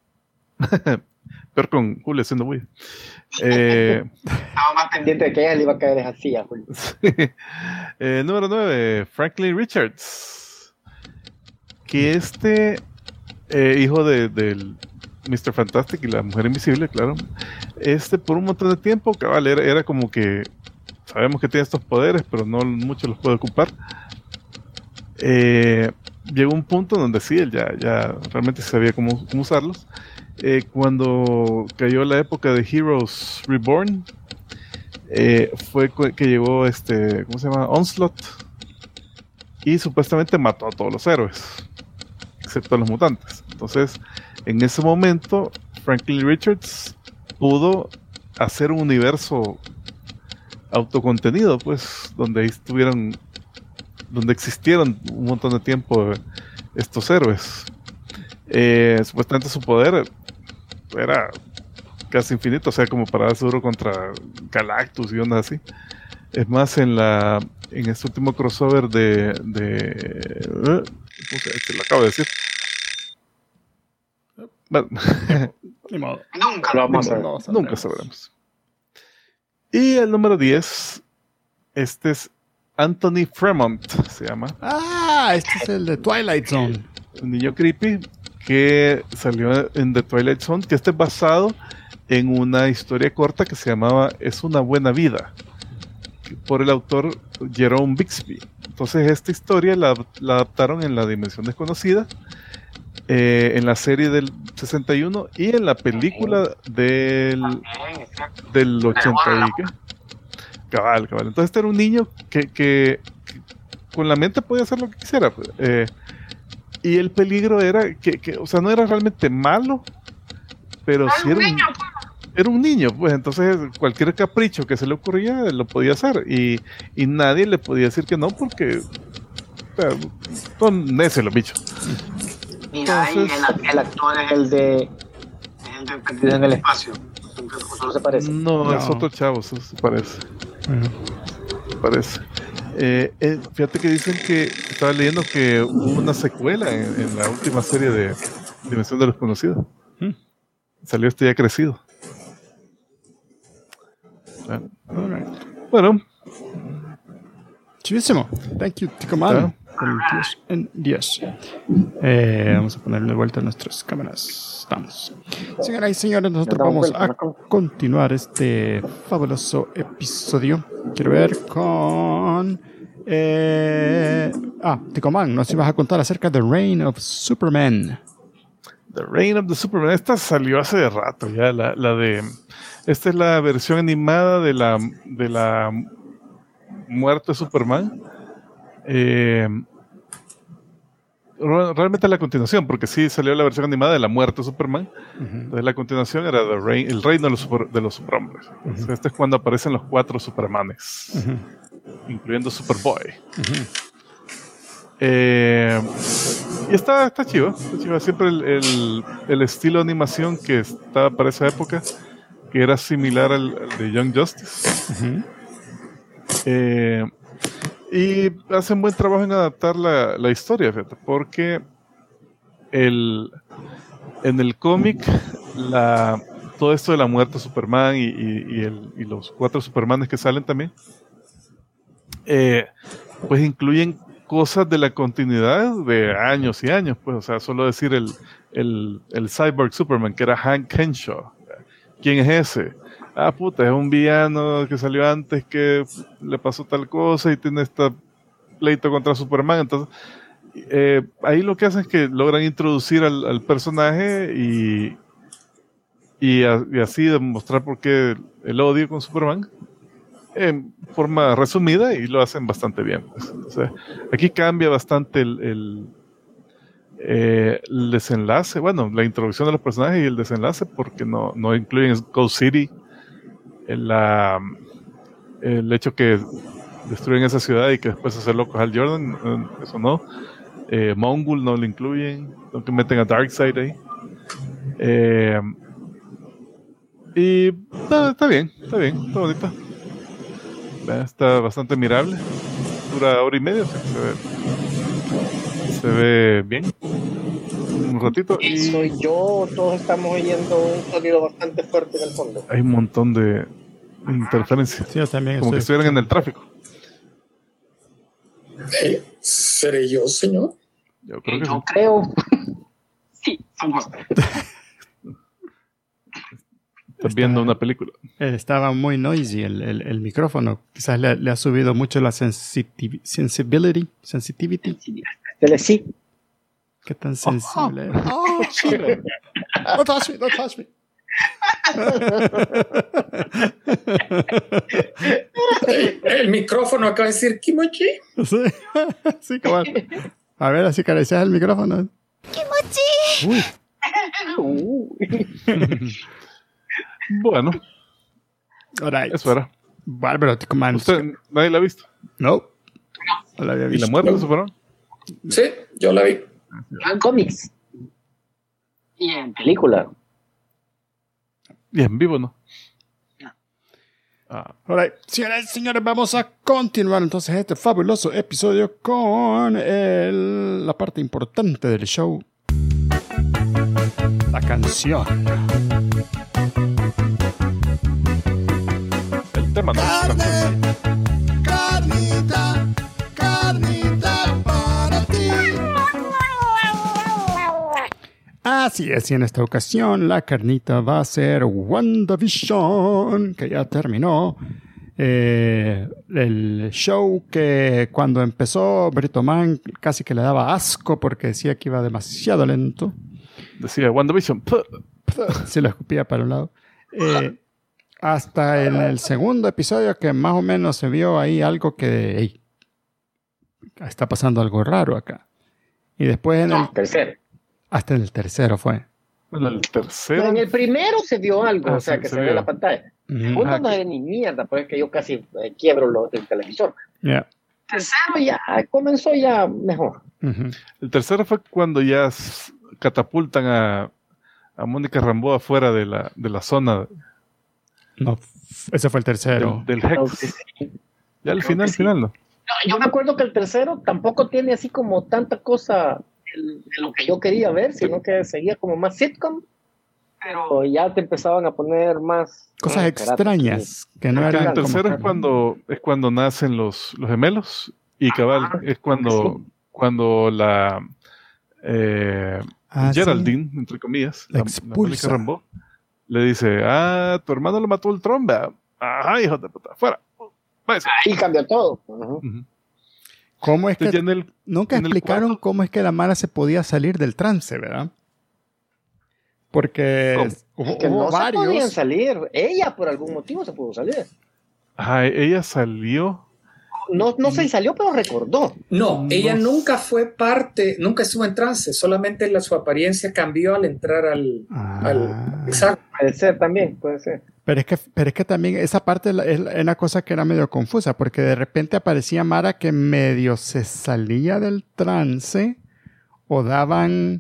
Peor con Julio haciendo bulla. Estaba más pendiente de que ella le iba a caer así a Julio. Número 9, Franklin Richards. Que hijo del Mr. Fantastic y la Mujer Invisible, claro. Por un montón de tiempo, cabal, era como que sabemos que tiene estos poderes, pero no mucho los puede ocupar. Llegó un punto donde sí, él ya realmente sabía cómo usarlos. Cuando cayó la época de Heroes Reborn, fue que llegó ¿cómo se llama? Onslaught, y supuestamente mató a todos los héroes, excepto a los mutantes. Entonces, en ese momento, Franklin Richards pudo hacer un universo autocontenido, pues, donde existieron un montón de tiempo estos héroes. Supuestamente su poder era casi infinito, o sea, como para dar duro contra Galactus y ondas así. Es más, en este último crossover lo acabo de decir. Bueno, Ni modo. Nunca lo vamos a ver. Nunca sabremos. Y el número 10, este es Anthony Fremont, se llama. Este es el de Twilight Zone. Un niño creepy que salió en The Twilight Zone, que es basado en una historia corta que se llamaba Es una buena vida, por el autor Jerome Bixby. Entonces esta historia la adaptaron en La Dimensión Desconocida, en la serie del 61 y en la película del 80 y qué. Cabal. Entonces este era un niño que con la mente podía hacer lo que quisiera. Y el peligro era que o sea, no era realmente malo, pero sí era un niño, pues. Entonces cualquier capricho que se le ocurría lo podía hacer, y nadie le podía decir que no, porque son necios los bichos. Mira, ahí el actor es el de Perdido en el Espacio. ¿No se parece? No, es otro chavo, eso se parece. Parece. Fíjate que dicen que estaba leyendo que hubo una secuela en la última serie de Dimensión de los Conocidos. Salió ya crecido. Bueno. Chivísimo. Thank you, Ticoman. Con 10 en 10. Vamos a ponerle de vuelta nuestras cámaras. Estamos. Señoras y señores, nosotros vamos a continuar este fabuloso episodio. Quiero ver con... Ticoman, nos ibas a contar acerca de Reign of Superman. The Reign of the Superman. Esta salió hace rato ya. Esta es la versión animada de la muerte de Superman. Realmente la continuación, porque sí salió la versión animada de la muerte de Superman. Entonces la continuación era el reino de los superhombres. Este es cuando aparecen los 4 Supermanes, incluyendo Superboy. Y está chivo. Siempre el estilo de animación que estaba para esa época, que era similar al de Young Justice. Y hacen buen trabajo en adaptar la historia, fíjate, porque en el cómic todo esto de la muerte de Superman y los 4 Supermanes que salen también, pues incluyen cosas de la continuidad de años y años, pues, o sea, solo decir el Cyborg Superman, que era Hank Henshaw. ¿Quién es ese? Ah, puta, es un villano que salió antes, que le pasó tal cosa y tiene este pleito contra Superman. Entonces, ahí lo que hacen es que logran introducir al personaje y así demostrar por qué el odio con Superman en forma resumida, y lo hacen bastante bien. Entonces, aquí cambia bastante el desenlace, bueno, la introducción de los personajes y el desenlace, porque no incluyen Ghost City, el hecho que destruyen esa ciudad y que después hace locos Hal Jordan, eso no. Mongul no lo incluyen, aunque meten a Darkseid ahí. Y está bien, está bonita. Está bastante mirable. Dura 1:30, se ve bien. Un ratito. Y soy yo, todos estamos oyendo un sonido bastante fuerte en el fondo. Hay un montón de interferencias. Sí, yo también. Como que estuvieran en el tráfico. ¿Seré yo, señor? Yo creo que creo. Sí, somos. Estás viendo una película. Estaba muy noisy el micrófono. Quizás le ha subido mucho la sensitivity. Sí. ¿Qué tan sensible? Chile. Don't touch me. El micrófono acaba de decir Kimochi. Sí, cabal. A ver, así acaricias el micrófono. Kimochi. Bueno. Alright. Eso era. Bárbaro, Command. ¿Usted nadie la ha visto? No la había visto. ¿Y la muerte de Superman? Sí, yo la vi. En cómics. Y en película. Y en vivo, ¿no? Alright, señoras y señores, vamos a continuar entonces este fabuloso episodio con la parte importante del show. La canción. El tema, ¿no? Carnita para ti. Así es, y en esta ocasión la carnita va a ser WandaVision, que ya terminó. El show que cuando empezó Brito Man casi que le daba asco porque decía que iba demasiado lento. Decía WandaVision. Se lo escupía para un lado. Hasta en el segundo episodio que más o menos se vio ahí algo que hey, está pasando algo raro acá. Y después en el tercero. Hasta en el tercero fue. Bueno, el tercero. Pero en el primero se vio algo, o sea, sí, que se ve la pantalla. Segundo no ve ni mierda, pues es que yo casi quiebro el televisor. Yeah. Tercero ya comenzó ya mejor. El tercero fue cuando ya catapultan a Mónica Rambeau afuera de la zona. No, ese fue el tercero. Del Hex. Ya al final, no. No, yo me acuerdo que el tercero tampoco tiene así como tanta cosa de lo que yo quería ver, sino que seguía como más sitcom, pero ya te empezaban a poner más cosas extrañas que no eran. El tercero es cuando nacen los gemelos, y cabal es cuando la Geraldine, sí, entre comillas, la Mónica Rambeau, le dice: tu hermano lo mató el tromba. Ajá, hijo de puta, fuera. Ahí cambió todo. ¿Cómo es que nunca explicaron cómo es que la mala se podía salir del trance, verdad? Porque hubo no varios. Se podían salir. Ella por algún motivo se pudo salir. Ajá, ella salió. No se salió, pero recordó. No, ella nunca fue parte, nunca estuvo en trance, solamente su apariencia cambió al entrar al exacto. Puede ser también, puede ser. Pero es que también esa parte es una cosa que era medio confusa, porque de repente aparecía Mara que medio se salía del trance o daban...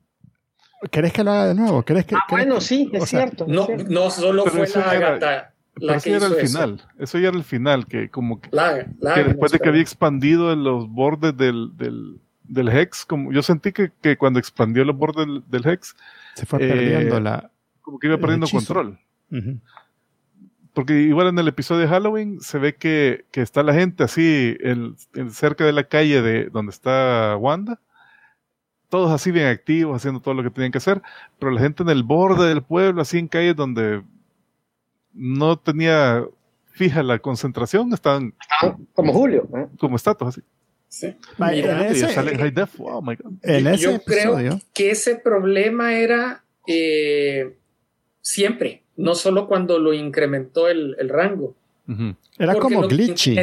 ¿Querés que lo haga de nuevo? Bueno, sí, es cierto. No solo fue la gata. Pero eso ya era el final. Eso ya era el final, que como que después de que había expandido en los bordes del Hex, como yo sentí que cuando expandió los bordes del Hex se fue perdiendo como que iba perdiendo control. Uh-huh. Porque igual en el episodio de Halloween se ve que está la gente así cerca de la calle de donde está Wanda, todos así bien activos, haciendo todo lo que tenían que hacer, pero la gente en el borde del pueblo, así en calles donde no tenía fija la concentración, estaban como Julio, como estatuas así. Sí. Oh my God. Yo creo que ese problema era siempre, no solo cuando lo incrementó el rango. Uh-huh. Era como glitchy.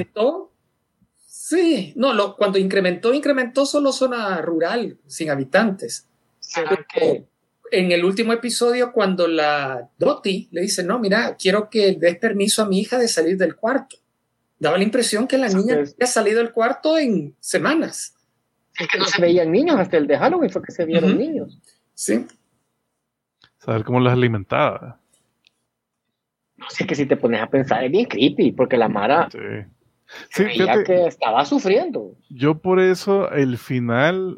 Cuando incrementó solo zona rural, sin habitantes. Que en el último episodio, cuando la Dottie le dice, no, mira, quiero que des permiso a mi hija de salir del cuarto. Daba la impresión que la niña había salido del cuarto en semanas. Es que no se veían niños, hasta el de Halloween fue que se vieron niños. Sí. Saber cómo las alimentaba. No sé, que si te pones a pensar es bien creepy, porque la Mara fíjate, que estaba sufriendo. Yo por eso el final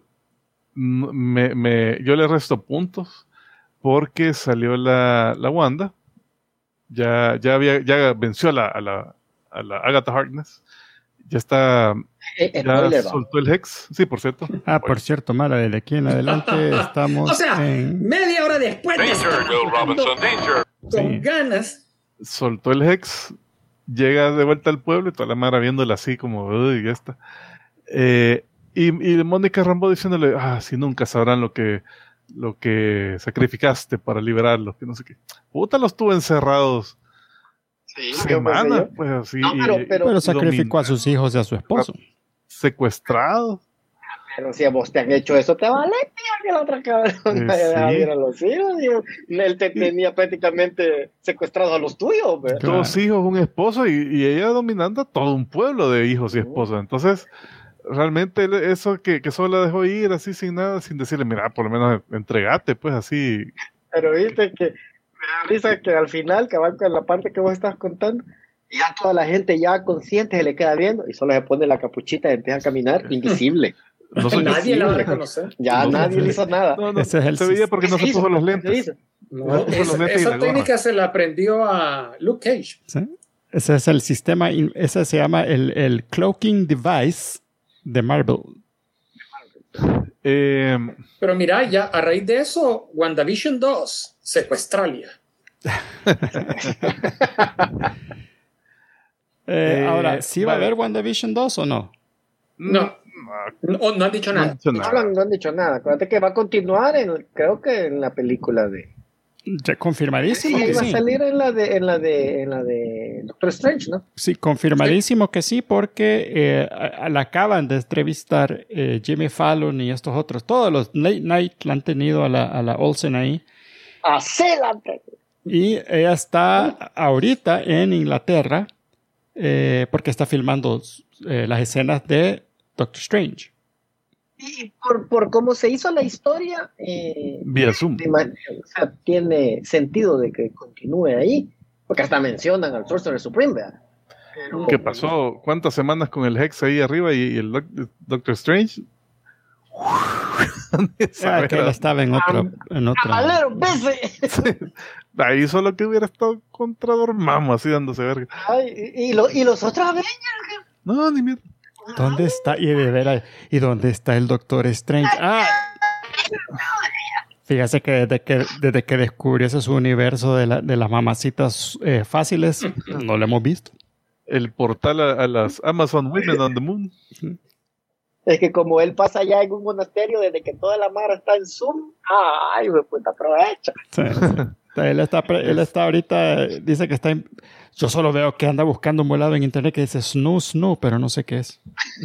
yo le resto puntos, porque salió la Wanda, ya venció a la Agatha Harkness, ya está, ya soltó el Hex. Sí, por cierto. Por cierto, Mara, desde aquí en adelante estamos. O sea, media hora después con ganas. Soltó el Hex, llega de vuelta al pueblo y toda la Mara viéndola así como, uy, ya está. Y Mónica Rambeau diciéndole, si nunca sabrán lo que sacrificaste para liberarlos, que no sé qué. Puta, los tuvo encerrados. Sí, semanas, pues así. No, pero sacrificó a sus hijos y a su esposo. Secuestrados. Pero si a vos te han hecho eso, te vale, tío, que la otra cabrón a los hijos. Él te tenía prácticamente secuestrados a los tuyos. Claro. 2 hijos, un esposo, y ella dominando a todo un pueblo de hijos y esposas. Entonces, realmente eso que solo la dejó ir así sin nada, sin decirle, mira, por lo menos entregate, pues así. Pero viste que me da risa que al final, que va con la parte que vos estás contando, ya toda la gente ya consciente se le queda viendo y solo se pone la capuchita y empieza a caminar invisible. Nadie la va a reconocer. Ya nadie le hizo nada. Ese es se veía porque no se puso los lentes. Esa técnica se la aprendió a Luke Cage. ¿Sí? Ese es el sistema, ese se llama el cloaking device de Marvel. Pero mira, ya a raíz de eso, WandaVision 2, Secuestralia. Ahora, ¿sí va a haber WandaVision 2 o no? No han dicho nada. No han dicho nada. Acuérdate que va a continuar, creo que en la película de... Ya, confirmadísimo que va sí. Va a salir en la de Doctor Strange, ¿no? Sí, confirmadísimo que sí, porque la acaban de entrevistar Jimmy Fallon y estos otros. Todos los late night la han tenido a la Olsen ahí. Y ella está ahorita en Inglaterra porque está filmando las escenas de Doctor Strange. Y por cómo se hizo la historia, vía Zoom. O sea, tiene sentido de que continúe ahí, porque hasta mencionan al Sorcerer Supreme, ¿verdad? ¿Qué pasó? ¿Cuántas semanas con el Hex ahí arriba y el Doctor Strange? Que él estaba en otro. Ahí solo que hubiera estado contra Dormammu así dándose verga. ¿Y los otros Avengers? No, ni mierda. ¿Dónde está? ¿Y dónde está el Doctor Strange? Fíjese que desde que descubrió ese su universo de las mamacitas fáciles, no lo hemos visto. El portal a las Amazon Women on the Moon. Es que como él pasa ya en un monasterio desde que toda la mara está en Zoom, ¡ay, pues aprovecha! Sí. Él está ahorita, dice que está... Yo solo veo que anda buscando un volado en internet que dice snoo, pero no sé qué es.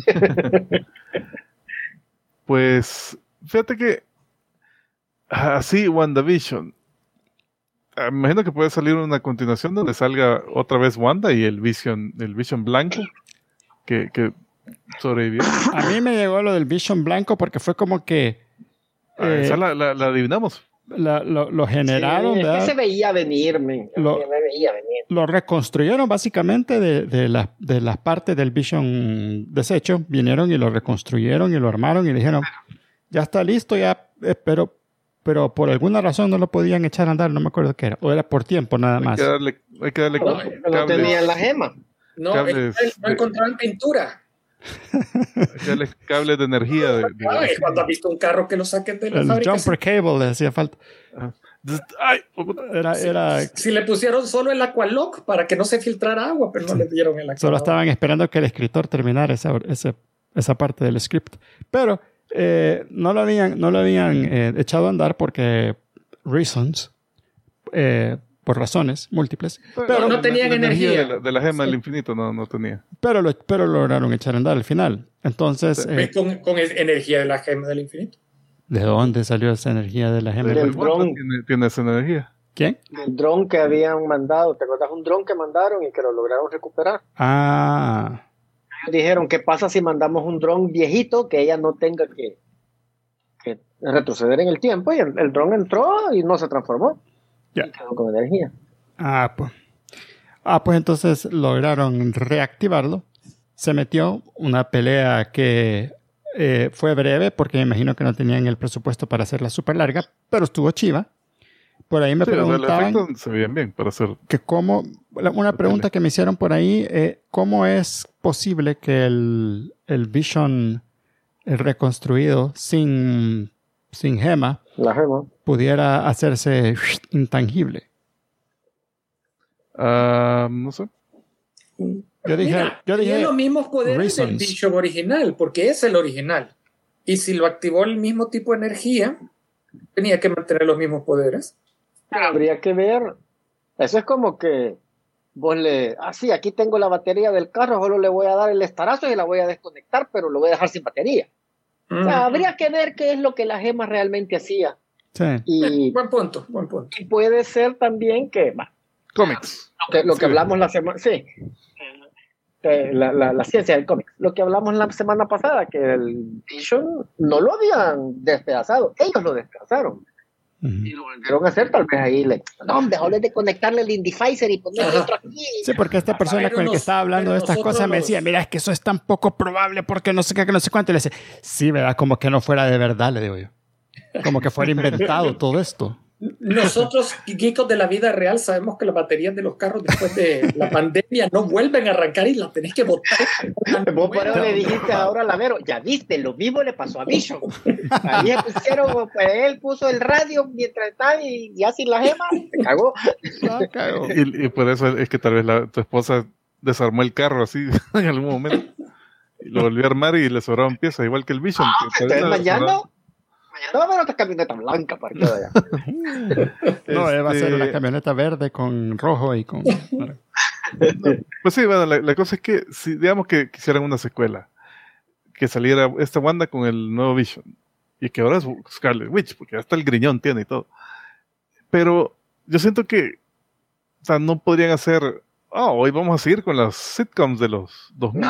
Pues, fíjate que así WandaVision. Me imagino que puede salir una continuación donde salga otra vez Wanda y el Vision blanco que sobrevivió. A mí me llegó lo del Vision blanco porque fue como que... esa la adivinamos. lo generaron, sí, ¿verdad? Es que se veía venir, Lo reconstruyeron básicamente de las partes del Vision deshecho. Vinieron y lo reconstruyeron y lo armaron y dijeron, ya está listo, ya, pero por alguna razón no lo podían echar a andar, no me acuerdo qué era. O era por tiempo nada más. Hay que darle no tenían la gema. No, no encontraban pintura. Cables de energía. Cuando has visto un carro que lo saquen de la fábrica. El jumper cable le hacía falta. Era, si le pusieron solo el Aqualock para que no se filtrara agua, pero no le dieron el Aqualock. Solo estaban esperando que el escritor terminara esa parte del script. Pero no lo habían echado a andar porque reasons, por razones múltiples. Pero no tenían energía. De la gema del infinito no tenía. Pero lograron echar a andar al final. Entonces... con energía de la gema del infinito. ¿De dónde salió esa energía de la gema? El dron tiene esa energía. ¿Quién? El dron que habían mandado. ¿Te acuerdas? Un dron que mandaron y que lo lograron recuperar. Ah. Dijeron, ¿qué pasa si mandamos un dron viejito que ella no tenga que retroceder en el tiempo? Y el dron entró y no se transformó. Ya. Y quedó con energía. Pues entonces lograron reactivarlo. Se metió una pelea que fue breve porque me imagino que no tenían el presupuesto para hacerla súper larga, pero estuvo chiva. Por ahí me preguntaban... Los efectos se veían bien para hacer... Una pregunta que me hicieron por ahí, ¿cómo es posible que el Vision reconstruido sin gema, la gema, pudiera hacerse intangible? No sé. Yo dije tiene los mismos poderes del Vision original, porque es el original. Y si lo activó el mismo tipo de energía, tenía que mantener los mismos poderes. Habría que ver. Eso es como que vos sí, aquí tengo la batería del carro, solo le voy a dar el estarazo y la voy a desconectar, pero lo voy a dejar sin batería. O sea, habría que ver qué es lo que la gema realmente hacía. Sí. Y buen punto. Y puede ser también que... Cómics. Lo que hablamos la semana... Sí. La ciencia del cómic. Lo que hablamos la semana pasada, que el Vision no lo habían despedazado. Ellos lo despedazaron. Y lo volvieron a hacer, tal vez ahí no, mejor es de conectarle el Indificer y ponerle otro aquí. Sí, porque esta persona con el que estaba hablando de estas cosas me decía, mira, es que eso es tan poco probable porque no sé qué, que no sé cuánto. Y le decía, sí, ¿verdad? Como que no fuera de verdad, le digo yo. Como que fuera inventado todo esto. Nosotros, geekos de la vida real, sabemos que las baterías de los carros después de la pandemia no vuelven a arrancar y las tenés que botar. Vos por eso le dijiste ahora a Lavero, ya viste, lo mismo le pasó a Vision. Ahí pusieron, él puso el radio mientras estaba y ya sin la gema, se cagó. Y por eso es que tal vez tu esposa desarmó el carro así en algún momento. Y lo volvió a armar y le sobraron piezas, igual que el Vision. Entonces mañana va a haber otra camioneta blanca parqueada allá. No, va a ser una camioneta verde con rojo y con... Pues sí, bueno, la cosa es que si digamos que quisieran una secuela, que saliera esta Wanda con el nuevo Vision, y que ahora es Scarlet Witch, porque hasta el griñón tiene y todo. Pero yo siento que, o sea, no podrían hacer... hoy vamos a seguir con las sitcoms de los 2000.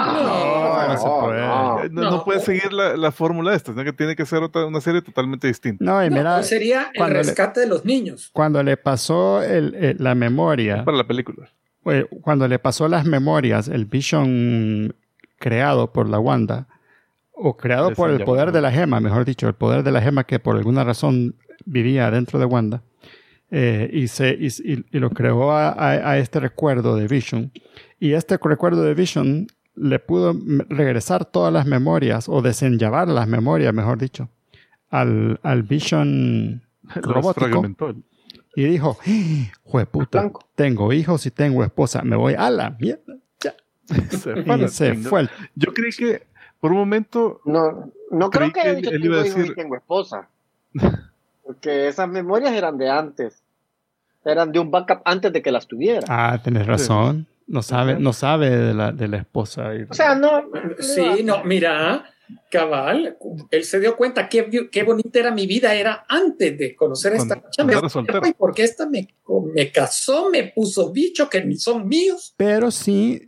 No puede seguir la fórmula esta, sino que tiene que ser una serie totalmente distinta. No, y mira, sería el rescate de los niños. Cuando le pasó la memoria... Para la película. Cuando le pasó las memorias, el Vision creado por la Wanda, o creado por el poder de la gema, mejor dicho, el poder de la gema que por alguna razón vivía dentro de Wanda, y lo creó a este recuerdo de Vision, y este recuerdo de Vision le pudo regresar todas las memorias o desenllavar las memorias, mejor dicho, al Vision robótico, y dijo, jueputa, tengo hijos y tengo esposa, me voy a la mierda ya. Se fue. Yo creí que por un momento no creo que él iba a decir tengo esposa. Porque esas memorias eran de antes. Eran de un backup antes de que las tuviera. Tenés razón. No sabe de la esposa. O sea, no. Sí, no, mira, Cabal, él se dio cuenta qué bonita era mi vida, era antes de conocer a esta chama. Porque esta me casó, me puso bicho que ni son míos. Pero sí.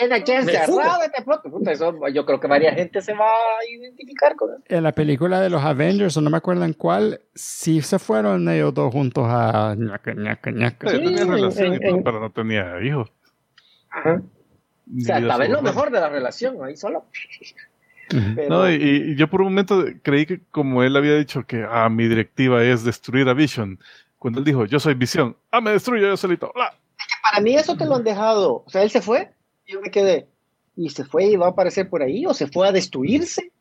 Yo creo que varias gente se va a identificar con eso. En la película de los Avengers, o no me acuerdo en cuál, sí se fueron ellos dos juntos a ñaca. Sí, tenía relación y todo, pero no tenía hijos. Ajá. O sea, tal vez lo mejor de la relación, ahí solo. Pero... No, y yo por un momento creí que como él había dicho que mi directiva es destruir a Vision, cuando él dijo, yo soy Visión, me destruyo yo solito. ¡Ah! Para mí eso te lo han dejado. O sea, él se fue, yo me quedé. ¿Y se fue y va a aparecer por ahí? ¿O se fue a destruirse?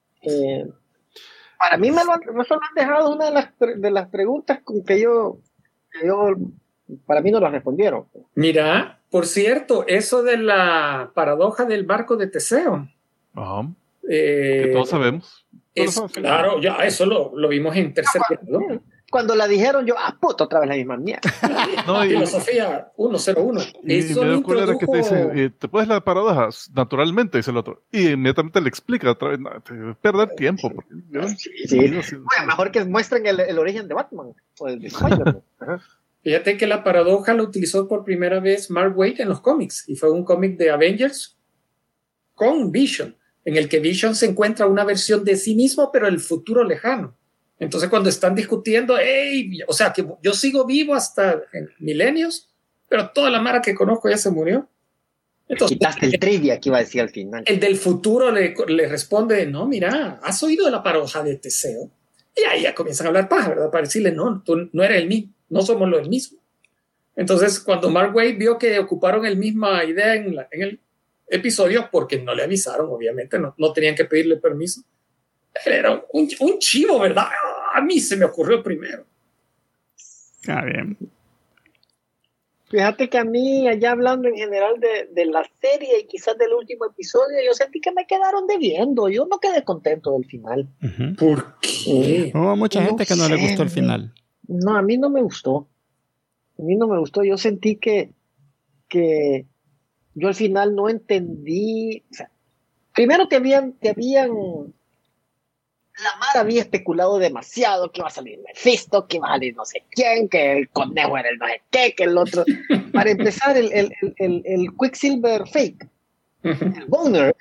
Para mí me lo han dejado una de las preguntas que yo para mí no las respondieron. Mira, por cierto, eso de la paradoja del barco de Teseo. Ajá. Que todos sabemos. Claro, ya eso lo vimos en tercer grado. Cuando la dijeron yo, puta, otra vez la misma mierda. No, Filosofía 101. Y me dio cólera que te dice, ¿te puedes la paradoja? Naturalmente, dice el otro. Y inmediatamente le explica otra vez, perder tiempo. Porque, Bueno, mejor que muestren el origen de Batman o el de Spider-Man. Fíjate que la paradoja lo utilizó por primera vez Mark Waid en los cómics. Y fue un cómic de Avengers con Vision, en el que Vision se encuentra una versión de sí mismo, pero en el futuro lejano. Entonces, cuando están discutiendo, o sea, que yo sigo vivo hasta milenios, pero toda la mara que conozco ya se murió. Entonces, quitaste el trivia que iba a decir al final. El del futuro le responde, no, mira, ¿has oído de la paradoja de Teseo? Y ahí ya comienzan a hablar paja, ¿verdad? Para decirle, no, tú no eres el mismo, no somos los mismos. Entonces, cuando Mark Waid vio que ocuparon la misma idea en el episodio, porque no le avisaron, obviamente, no tenían que pedirle permiso. Él era un chivo, ¿verdad? A mí se me ocurrió primero. Bien. Fíjate que a mí, allá hablando en general de la serie y quizás del último episodio, yo sentí que me quedaron debiendo. Yo no quedé contento del final. Uh-huh. ¿Por qué? Hubo mucha gente que no le gustó el final. No, a mí no me gustó. Yo sentí que yo al final no entendí. O sea, primero te habían la Mara había especulado demasiado que iba a salir Mephisto, que iba a salir no sé quién, que el conejo era el no sé qué, que el otro. Para empezar, el Quicksilver fake, el Boner,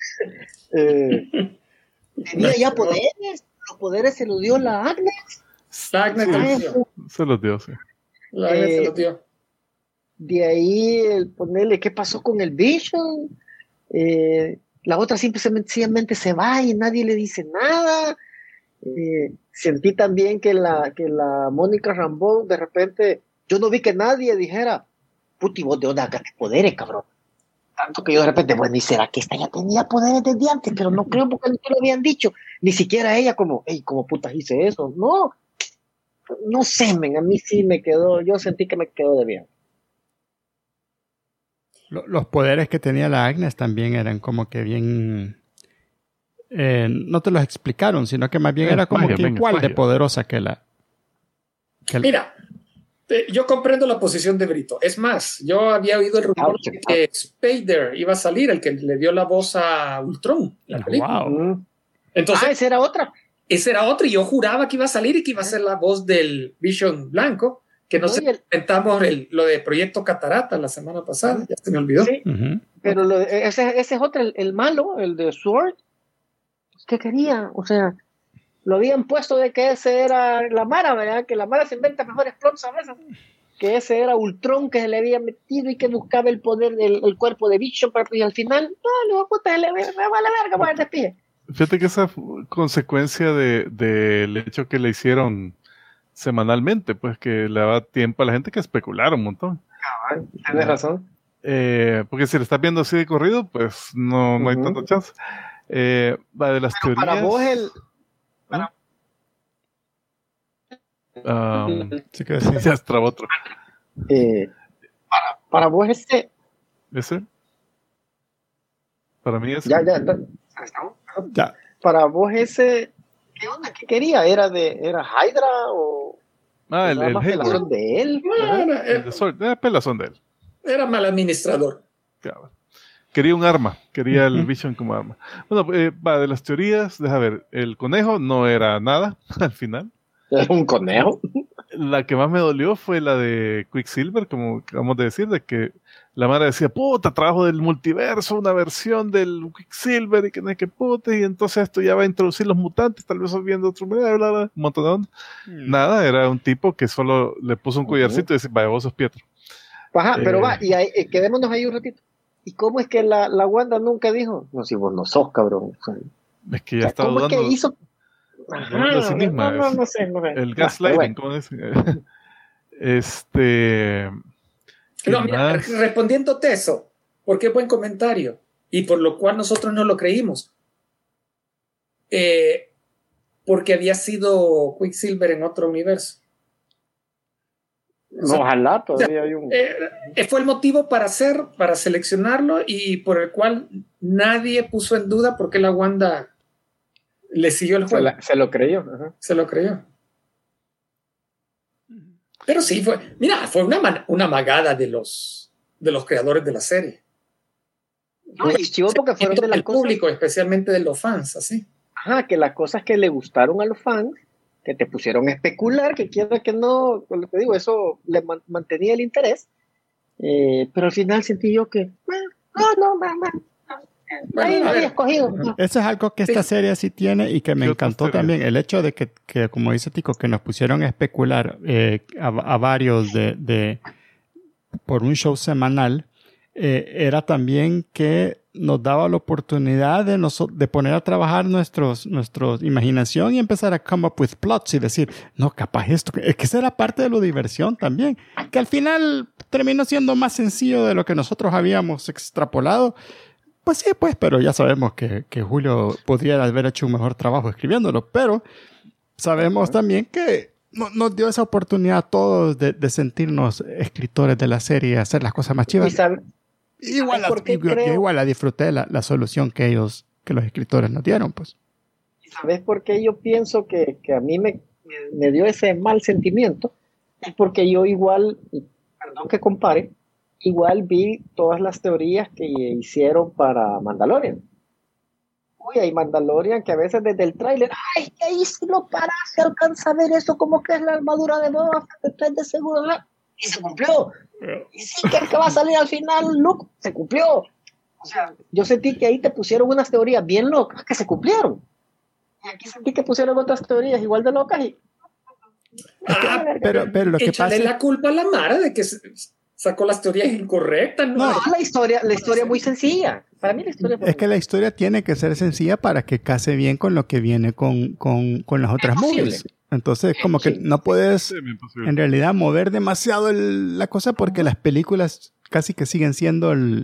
tenía ya poderes. Los poderes se los dio la Agnes. Se los dio, sí. La Agnes se los dio. De ahí el ponerle qué pasó con el Vision. La otra sencillamente se va y nadie le dice nada. Sentí también que la Mónica Rambeau de repente, yo no vi que nadie dijera, puti, vos de dónde agarraste poderes, cabrón. Tanto que yo de repente, bueno, ¿y será que esta ya tenía poderes desde antes? Pero no creo porque no lo habían dicho. Ni siquiera ella como, ¿cómo putas hice eso? No sé, men, a mí sí me quedó, yo sentí que me quedó de bien. Los poderes que tenía la Agnes también eran como que bien... no te los explicaron, sino que más bien era como que igual de poderosa que la... Mira, yo comprendo la posición de Brito. Es más, yo había oído el rumor de que Spader iba a salir, el que le dio la voz a Ultron. Wow. Entonces, esa era otra. Esa era otra, y yo juraba que iba a salir y que iba a ser la voz del Vision blanco, que inventamos lo de Proyecto Catarata la semana pasada, ya se me olvidó. Sí, pero ese es otro, el malo, el de Sword. ¿Qué quería? O sea, lo habían puesto de que ese era la Mara, ¿verdad? Que la Mara se inventa mejores plots a veces. Que ese era Ultron que se le había metido y que buscaba el poder del cuerpo de Vision, y al final, no, puta, me vale verga, pues despide. Fíjate que esa consecuencia del hecho que le hicieron semanalmente, pues que le daba tiempo a la gente que especulara un montón. Tienes razón. Porque si le estás viendo así de corrido, pues no hay tanta chance. Va de las teorías. Para vos sí que ya trabó otro. Para vos ¿Ese? Para mí ese. Ya. Para vos ese, ¿qué onda? ¿Qué quería? ¿Era Hydra o...? El pelazón de él. Era pelazón de él. Era mal administrador. Claro. quería un arma, quería el Vision como arma. Bueno, de las teorías, deja ver, el conejo no era nada al final. ¿Era un conejo? La que más me dolió fue la de Quicksilver, como acabamos de decir, de que la madre decía, puta, trabajo del multiverso, una versión del Quicksilver y que no hay que puta, y entonces esto ya va a introducir los mutantes, tal vez viendo otro, bla, bla, bla, un montón de onda. Nada, era un tipo que solo le puso un collarcito y decía, vaya, vos sos Pietro. Ajá, pero va, y ahí, quedémonos ahí un ratito. ¿Y cómo es que la Wanda nunca dijo? No, si vos no sos, cabrón. O sea, es que ya estaba ¿cómo dudando. es que hizo? De sí misma, no sé. El gaslighting, ¿cómo es? No, mira, respondiéndote eso, porque buen comentario, y por lo cual nosotros no lo creímos. Porque había sido Quicksilver en otro universo. O sea, ojalá todavía hay un... fue el motivo para seleccionarlo y por el cual nadie puso en duda por qué la Wanda le siguió el juego. Se lo creyó. Ajá. Se lo creyó. Pero sí, fue una magada de los creadores de la serie. No, y chivo porque fueron de las del público, especialmente de los fans, así. Ajá, que las cosas que le gustaron a los fans, que te pusieron a especular, que quiera que no, lo que digo, eso le mantenía el interés, pero al final sentí yo que, había escogido. Eso es algo que esta serie sí tiene y que me encantó también. El hecho de que, como dice Tico, que nos pusieron a especular a varios por un show semanal, era también que nos daba la oportunidad de poner a trabajar nuestros imaginación y empezar a come up with plots y decir, no, capaz esto, es que esa era parte de la diversión también, que al final terminó siendo más sencillo de lo que nosotros habíamos extrapolado. Pues sí, pues, pero ya sabemos que Julio podría haber hecho un mejor trabajo escribiéndolo, pero sabemos también que nos dio esa oportunidad a todos de sentirnos escritores de la serie, hacer las cosas más chivas. Igual la disfruté la solución que los escritores nos dieron, pues. ¿Sabes por qué yo pienso que a mí me dio ese mal sentimiento? Es porque yo igual, perdón que compare, igual vi todas las teorías que hicieron para Mandalorian. Uy, hay Mandalorian que a veces desde el tráiler, ¡ay, que ahí si lo paras se alcanza a ver eso como que es la armadura de Boba Fett, 3 de seguro! Y se cumplió. Y sí, que va a salir al final, Luke, se cumplió. O sea, yo sentí que ahí te pusieron unas teorías bien locas que se cumplieron. Y aquí sentí que pusieron otras teorías igual de locas y... pero lo que pasa es la culpa a la Mara de que sacó las teorías incorrectas. No, la historia es muy sencilla. Para mí la historia es que la historia tiene que ser sencilla para que case bien con lo que viene con las otras movies. Entonces, como que no puedes en realidad mover demasiado la cosa porque las películas casi que siguen siendo el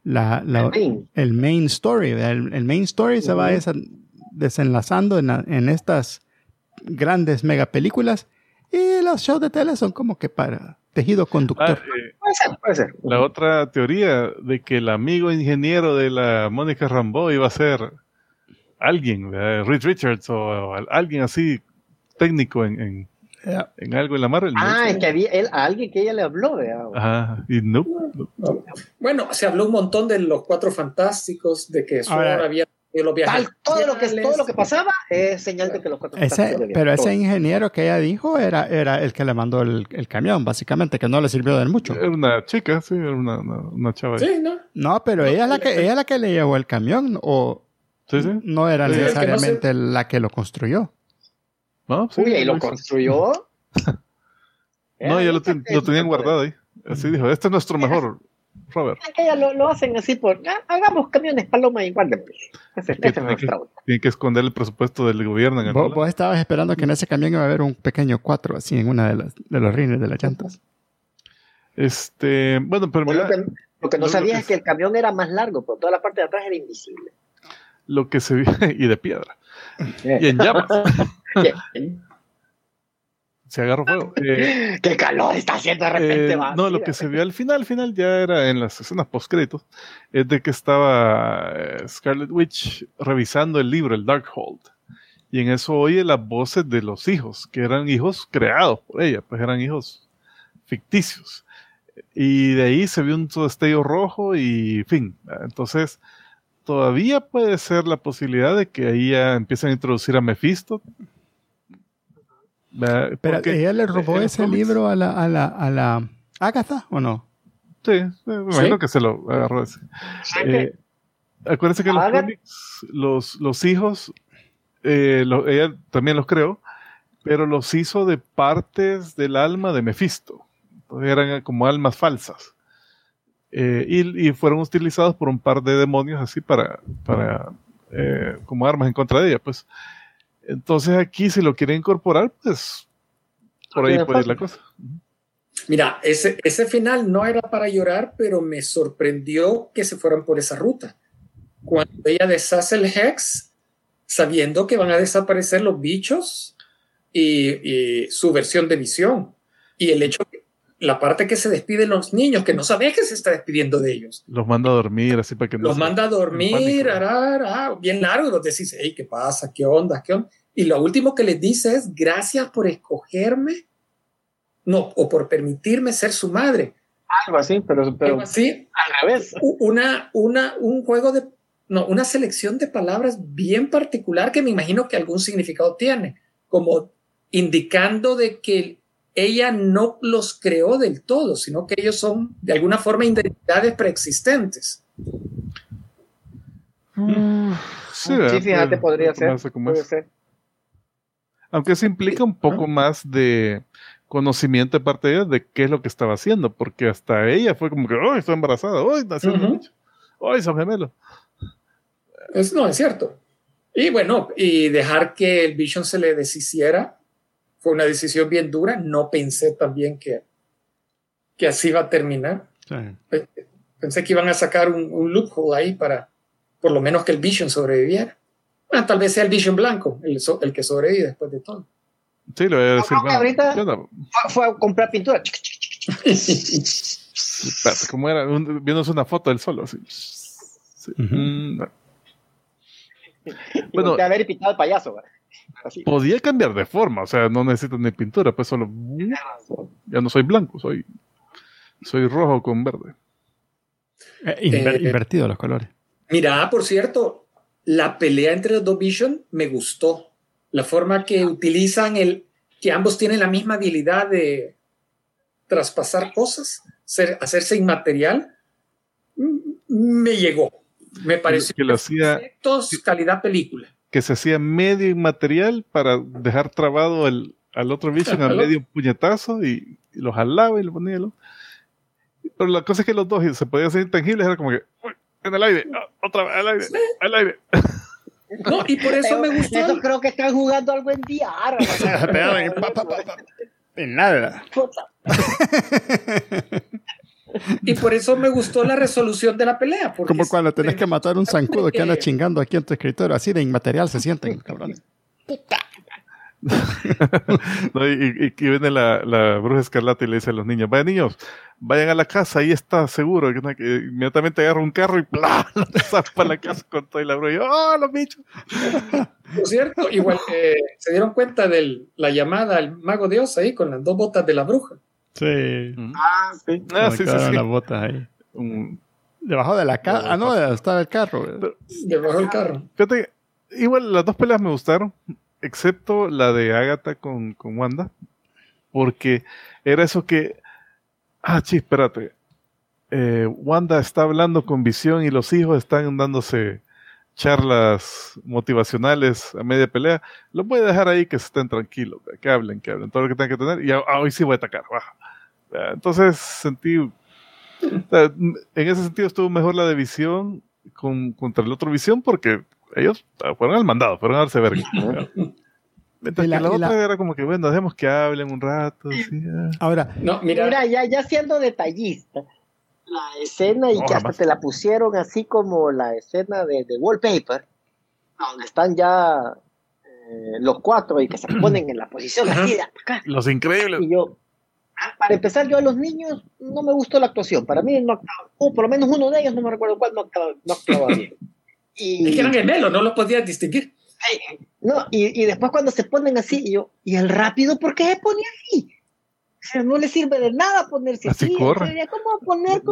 main story. El main story se va desenlazando en estas grandes megapelículas y los shows de tele son como que para tejido conductor. Puede ser. La otra teoría de que el amigo ingeniero de la Mónica Rambeau iba a ser alguien, Reed Richards o alguien así técnico en algo en la Marvel. Es que había a alguien que ella le habló. Ajá, y no. Bueno, se habló un montón de los Cuatro Fantásticos, de que había los viajes. Todo lo que pasaba es señal de que los Cuatro Fantásticos. Pero ese ingeniero que ella dijo era el que le mandó el camión, básicamente, que no le sirvió de mucho. Era una chica, sí, era una chava. Sí, ¿no? No, pero ella es la que le llevó el camión, o sí. No era necesariamente la que lo construyó. No, sí, y lo construyó. No, ya lo tenían guardado ahí. Así dijo, este es nuestro mejor, Robert. Es que ya lo hacen así hagamos camiones Paloma igual de... Tienen que esconder el presupuesto del gobierno. Vos estabas esperando que en ese camión iba a haber un pequeño 4 así en una de los rines de las llantas. Bueno, pero mira, lo que no sabías es que el camión era más largo, pero toda la parte de atrás era invisible. Lo que se vio, y de piedra. Y en llamas. Se agarró fuego. ¡Qué calor está haciendo de repente! No, lo que se vio al final ya era en las escenas post-créditos, es de que estaba Scarlet Witch revisando el libro, el Darkhold. Y en eso oye las voces de los hijos, que eran hijos creados por ella, pues eran hijos ficticios. Y de ahí se vio un destello rojo y fin. Entonces, todavía puede ser la posibilidad de que ahí ya empiecen a introducir a Mephisto. Pero ella le robó ese libro a la Agatha, ¿o no? Sí, me imagino que se lo agarró ese. Acuérdense que los cómics, los hijos, ella también los creó, pero los hizo de partes del alma de Mephisto. Entonces eran como almas falsas. Y fueron utilizados por un par de demonios así para como armas en contra de ella, pues. Entonces aquí, si lo quieren incorporar, pues por ahí puede ir la cosa. Mira, ese final no era para llorar, pero me sorprendió que se fueran por esa ruta. Cuando ella deshace el Hex, sabiendo que van a desaparecer los bichos y su versión de visión. Y el hecho que la parte que se despiden los niños, que no sabes que se está despidiendo de ellos. Los manda a dormir, así para que no. Los manda a dormir, bien largo, y vos decís, hey, ¿qué pasa? ¿Qué onda? Y lo último que les dice es, gracias por escogerme, o por permitirme ser su madre. Algo así, pero algo así, al revés. Un juego una selección de palabras bien particular que me imagino que algún significado tiene, como indicando de que ella no los creó del todo, sino que ellos son de alguna forma identidades preexistentes. Sí, fíjate, podría ser. Puede ser. Aunque eso implica un poco más de conocimiento de parte de ella de qué es lo que estaba haciendo, porque hasta ella fue como que, ¡ay, estoy embarazada! ¡Ay, nació un bicho! ¡Ay, son gemelos! No, es cierto. Y bueno, y dejar que el Vision se le deshiciera fue una decisión bien dura. No pensé también que así iba a terminar. Sí. Pensé que iban a sacar un loophole ahí para por lo menos que el Vision sobreviviera. Bueno, tal vez sea el Vision blanco el que sobrevive después de todo. Sí, lo voy a decir. Ahorita fue a comprar pintura. ¿Cómo era? Viéndose una foto del solo. Así. Sí. Bueno, de haber pintado el payaso. Así. Podía cambiar de forma, o sea, no necesito ni pintura, pues solo ya no soy blanco, soy rojo con verde. Invertido los colores. Mira, por cierto, la pelea entre los dos Vision me gustó. La forma que utilizan que ambos tienen la misma habilidad de traspasar cosas, hacerse inmaterial, me llegó. Me pareció que lo hacía efectos, calidad película. Que se hacía medio inmaterial para dejar trabado al otro Vision a medio puñetazo y lo jalaba y lo ponía. Pero la cosa es que los dos se podían hacer intangibles, era como que uy, en el aire, otra vez, al aire. No, y por eso me gustó. Eso creo que están jugando algo en VR. En nada. Y por eso me gustó la resolución de la pelea. Como cuando tenés que matar un zancudo que anda chingando aquí en tu escritorio, así de inmaterial se sienten, cabrones. No, y viene la bruja escarlata y le dice a los niños, vayan niños, vayan a la casa, ahí está seguro. Que inmediatamente agarra un carro y ¡plá! Lo zapa la casa con todo y la bruja y ¡oh, los bichos! Por cierto, igual se dieron cuenta de la llamada al mago de Oz ahí con las dos botas de la bruja. Sí. Sí. Sí. Las botas ahí. Debajo de la casa. No, estaba el carro. Debajo del carro. Fíjate, igual las dos peleas me gustaron, excepto la de Agatha con Wanda, porque era eso que... espérate. Wanda está hablando con Visión y los hijos están dándose charlas motivacionales a media pelea. Los voy a dejar ahí que estén tranquilos, que hablen todo lo que tengan que tener y hoy sí voy a atacar. Entonces sentí, en ese sentido estuvo mejor la de Visión contra el otro Visión porque ellos fueron al mandado, fueron a darse verga. Mientras que la otra era como que bueno, dejemos que hablen un rato. Sí, Ahora, no, mira ya siendo detallista, la escena y que hasta te la pusieron así como la escena de Wallpaper, donde están ya los cuatro y que se ponen en la posición así de acá. Los Increíbles. Y yo, para empezar, yo a los niños no me gustó la actuación. Para mí no actuaba, por lo menos uno de ellos, no me recuerdo cuál, no actuaba bien. Es que eran gemelos, no los podías distinguir. No, y después cuando se ponen así, y el rápido, ¿por qué se pone así? No le sirve de nada ponerse así. ¿Cómo poner?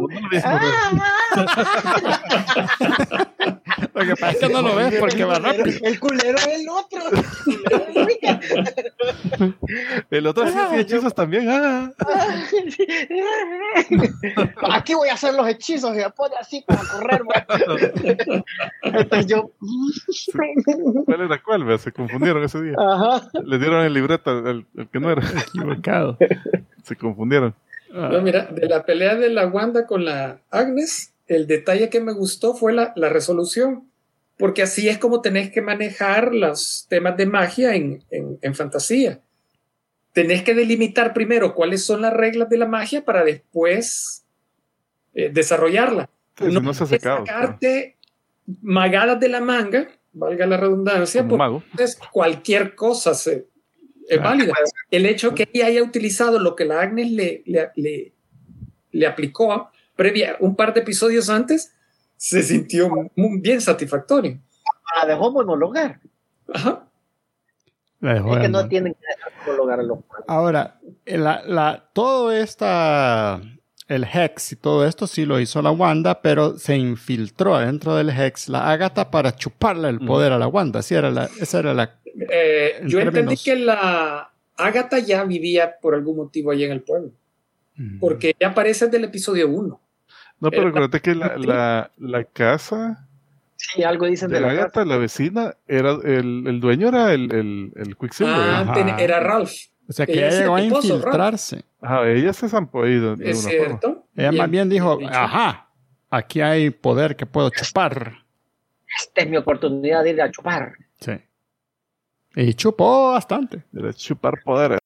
Lo que pasa es que no lo ves porque va rápido. El culero es el otro. El otro hacía hechizos también. Aquí voy a hacer los hechizos y me pone así para correr. Entonces yo. ¿Cuál era cuál? Se confundieron ese día. Ajá. Le dieron el libreto al que no era. Equivocado. Se confundieron. No, mira, de la pelea de la Wanda con la Agnes, el detalle que me gustó fue la resolución, porque así es como tenés que manejar los temas de magia en fantasía. Tenés que delimitar primero cuáles son las reglas de la magia para después desarrollarla. Sí, no se hace caos, sacarte magadas de la manga, valga la redundancia, porque cualquier cosa es válida. El hecho que ella haya utilizado lo que la Agnes le aplicó un par de episodios antes, se sintió muy bien satisfactorio. La dejó monologar. Ajá. Es que no tienen que dejar monologar a los cuales. Ahora, todo el Hex y todo esto sí lo hizo la Wanda, pero se infiltró adentro del Hex la Agatha para chuparle el poder a la Wanda. Esa era la yo entendí que la Agatha ya vivía por algún motivo allí en el pueblo. Porque ella aparece desde el episodio 1. No, pero acuérdate que la casa... Sí, algo dicen de la Agatha, casa. la vecina, era el dueño era el Quicksilver. Era Ralph. O sea, que ella llegó a infiltrarse. Ajá, ella se zampó ahí de es una cierto. forma. Ella más bien dijo, aquí hay poder que puedo chupar. Esta es mi oportunidad de ir a chupar. Sí. Y chupó bastante. De chupar poder.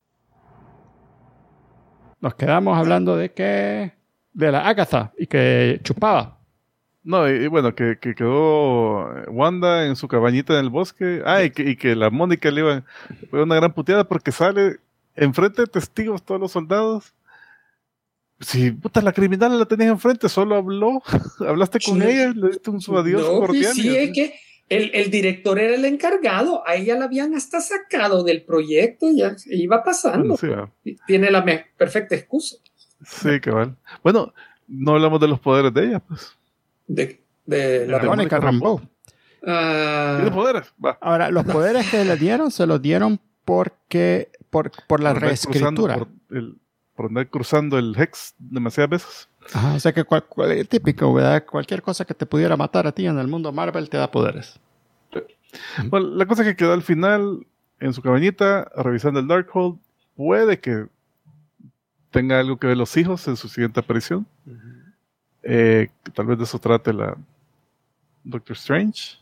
Nos quedamos hablando de la Agatha y que chupaba. No, y bueno, que quedó Wanda en su cabañita en el bosque. Y que la Mónica fue una gran puteada porque sale enfrente de testigos todos los soldados. Si, puta, la criminal la tenías enfrente, solo habló. Hablaste con ella, le diste un su adiós cordial. Sí, es que el director era el encargado. A ella la habían hasta sacado del proyecto, ya iba pasando. Sí, tiene la perfecta excusa. Sí, cabal. Bueno, no hablamos de los poderes de ella, pues. De la Mónica Rambeau. ¿Tiene poderes? Va. Ahora, los poderes que le dieron, se los dieron por la reescritura. Por andar cruzando el Hex demasiadas veces. Ajá, o sea que típico, ¿verdad? Cualquier cosa que te pudiera matar a ti en el mundo Marvel te da poderes. Bueno, la cosa que quedó al final, en su cabañita, revisando el Darkhold, puede que tenga algo que ver los hijos en su siguiente aparición. Tal vez de eso trate la Doctor Strange.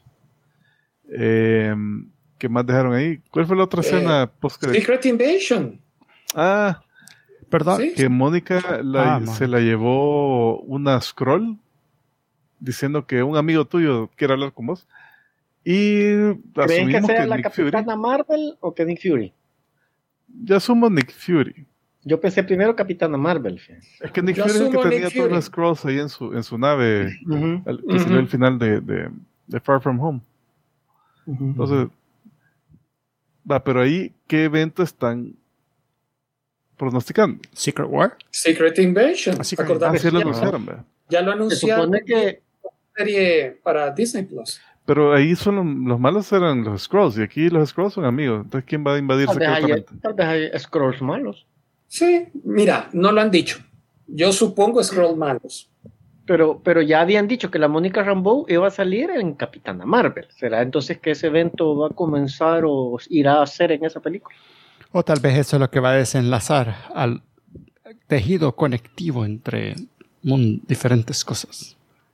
¿Qué más dejaron ahí? ¿Cuál fue la otra escena post-crédito? Secret Invasion. Perdón. ¿Sí? Que Mónica se la llevó una scroll diciendo que un amigo tuyo quiere hablar con vos. Y ¿creen que sea la Nick Capitana Fury, Marvel o que Nick Fury? Yo asumo Nick Fury. Yo pensé primero Capitana Marvel. Es que Nick Fury es el que tenía todas las scrolls ahí en su nave, que salió al final de Far From Home. Entonces, pero ahí, ¿qué evento están pronosticando? Secret War. Secret Invasion. Ya lo anunciaron. Se supone que serie para Disney Plus. Pero ahí los malos eran los Skrulls y aquí los Skrulls son amigos. Entonces, ¿quién va a invadir secretamente? Tal vez hay Skrulls malos. Sí, mira, no lo han dicho. Yo supongo Skrulls malos. Pero ya habían dicho que la Mónica Rambeau iba a salir en Capitana Marvel. ¿Será entonces que ese evento va a comenzar o irá a ser en esa película? O tal vez eso es lo que va a desenlazar al tejido conectivo entre diferentes cosas.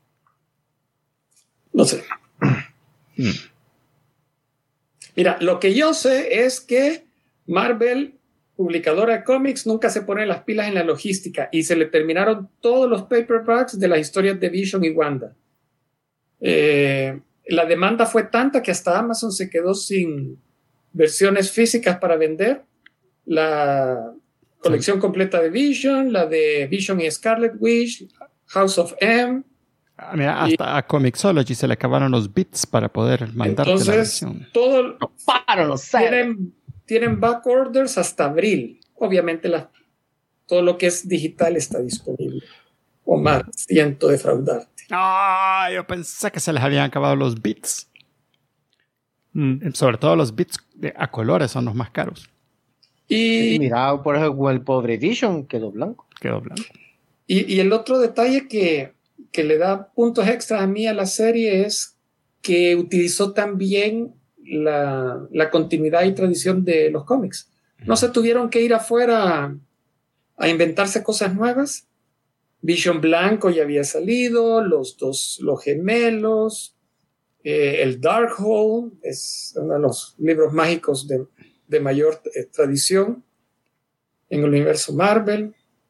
No sé. Mira, lo que yo sé es que Marvel, publicadora de cómics, nunca se pone las pilas en la logística y se le terminaron todos los paperbacks de las historias de Vision y Wanda. La demanda fue tanta que hasta Amazon se quedó sin versiones físicas para vender. La colección completa de Vision, la de Vision y Scarlet Witch, House of M. Mira, hasta a Comixology se le acabaron los bits para poder mandarte la versión. Todo tienen back orders hasta abril. Obviamente las todo lo que es digital está disponible. Omar, siento defraudarte. Yo pensé que se les habían acabado los bits. Sobre todo los bits a colores son los más caros. Y mira, por ejemplo, el pobre Vision quedó blanco. Y el otro detalle que le da puntos extras a mí a la serie es que utilizó también la continuidad y tradición de los cómics. No se tuvieron que ir afuera a inventarse cosas nuevas. Vision blanco ya había salido, los gemelos, el Darkhold es uno de los libros mágicos de mayor tradición en el universo Marvel.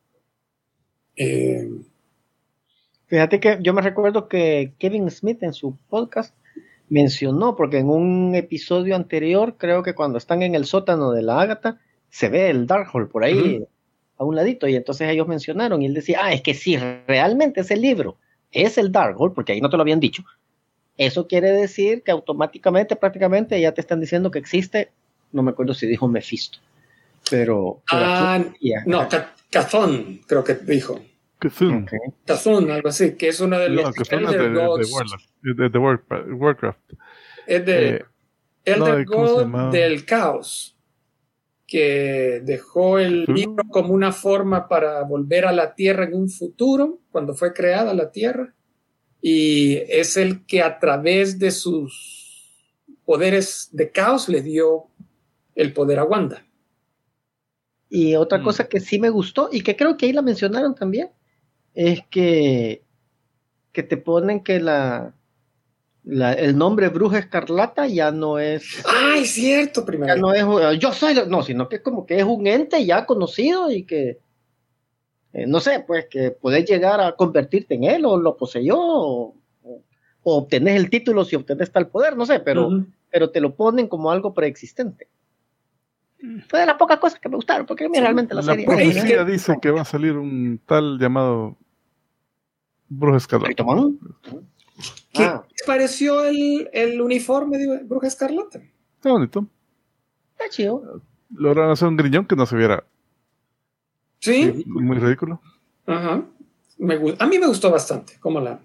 Fíjate que yo me recuerdo que Kevin Smith en su podcast mencionó, porque en un episodio anterior, creo que cuando están en el sótano de la Ágata, se ve el Darkhold por ahí a un ladito, y entonces ellos mencionaron, y él decía, es que si realmente ese libro es el Darkhold, porque ahí no te lo habían dicho, eso quiere decir que automáticamente, prácticamente, ya te están diciendo que existe, no me acuerdo si dijo Mephisto, pero no, Cthulhu, creo que dijo. Cthulhu, algo así, que es uno de los Elder Gods de Warcraft. Es de Elder God del Caos, que dejó el libro como una forma para volver a la Tierra en un futuro, cuando fue creada la Tierra, y es el que a través de sus poderes de caos le dio el poder a Wanda. Y otra cosa que sí me gustó, y que creo que ahí la mencionaron también, es que te ponen que el nombre Bruja Escarlata ya no es... ¡Ay, cierto! Primero. Ya no es yo soy... No, sino que es como que es un ente ya conocido y que... no sé, pues que podés llegar a convertirte en él, o lo poseyó, o obtenés el título si obtenés tal poder, no sé, pero te lo ponen como algo preexistente. Fue de las pocas cosas que me gustaron, porque a mí realmente la serie... La profecía dice que va a salir un tal llamado Bruja Escarlata. ¿Qué les pareció el uniforme de Bruja Escarlata? Está bonito. Está chido. Lograron hacer un griñón que no se viera. Sí. Muy ridículo. Ajá. A mí me gustó bastante. ¿Cómo la?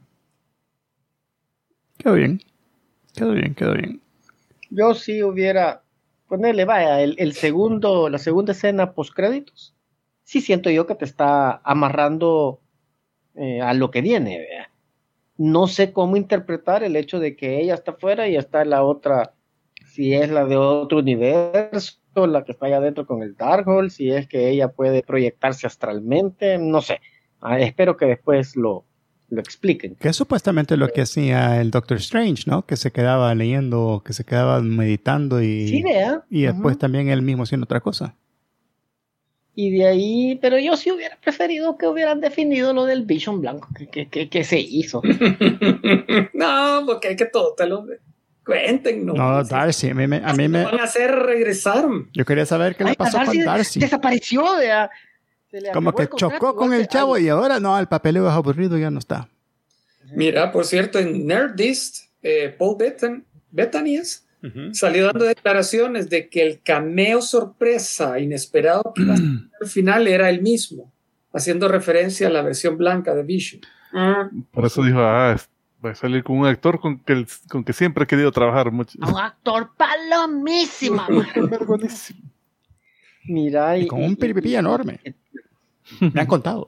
Quedó bien. Yo sí hubiera... Ponerle, vaya, la segunda escena post créditos. Sí siento yo que te está amarrando a lo que viene, ¿verdad? No sé cómo interpretar el hecho de que ella está afuera y está la otra, si es la de otro universo, la que está allá adentro con el Darkhold, si es que ella puede proyectarse astralmente, no sé. Espero que después lo expliquen. Que es supuestamente lo que hacía el Doctor Strange, ¿no? Que se quedaba leyendo, que se quedaba meditando y, sí, vea. Y después también él mismo haciendo otra cosa. Y de ahí, pero yo sí hubiera preferido que hubieran definido lo del Vision blanco, que se hizo. No, porque hay que todo te lo cuenten, ¿no? No, Darcy, a mí me van a hacer regresar. Yo quería saber qué le pasó con Darcy. Desapareció, como que chocó con el chavo y ahora no, el papeleo es aburrido, ya no está. Mira, por cierto, en Nerdist, Paul Bettany salió dando declaraciones de que el cameo sorpresa inesperado que iba a ser al final era el mismo, haciendo referencia a la versión blanca de Vision. Por eso dijo, voy a salir con un actor con que siempre he querido trabajar mucho. Un actor palomísima. Buenísimo. Mira, y con un piripipí enorme. Me han contado.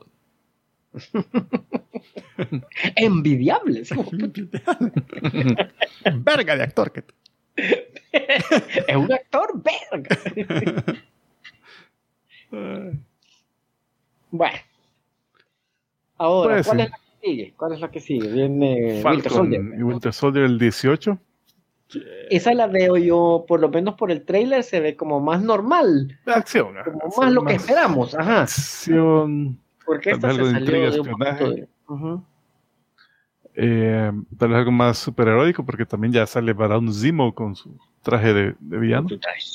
Envidiable. ¿Sí? Verga de actor. Es un actor verga. Bueno. Ahora, pues, ¿cuál es la que sigue? ¿Cuál es la que sigue? Viene Winter Soldier el 18. Esa la veo yo, por lo menos por el trailer, se ve como más normal. Acción. Como más lo que esperamos. Ajá. Acción. Porque esta se salió de un poquito de... Tal vez algo más superheroico, porque también ya sale Barón Zemo con su traje de villano.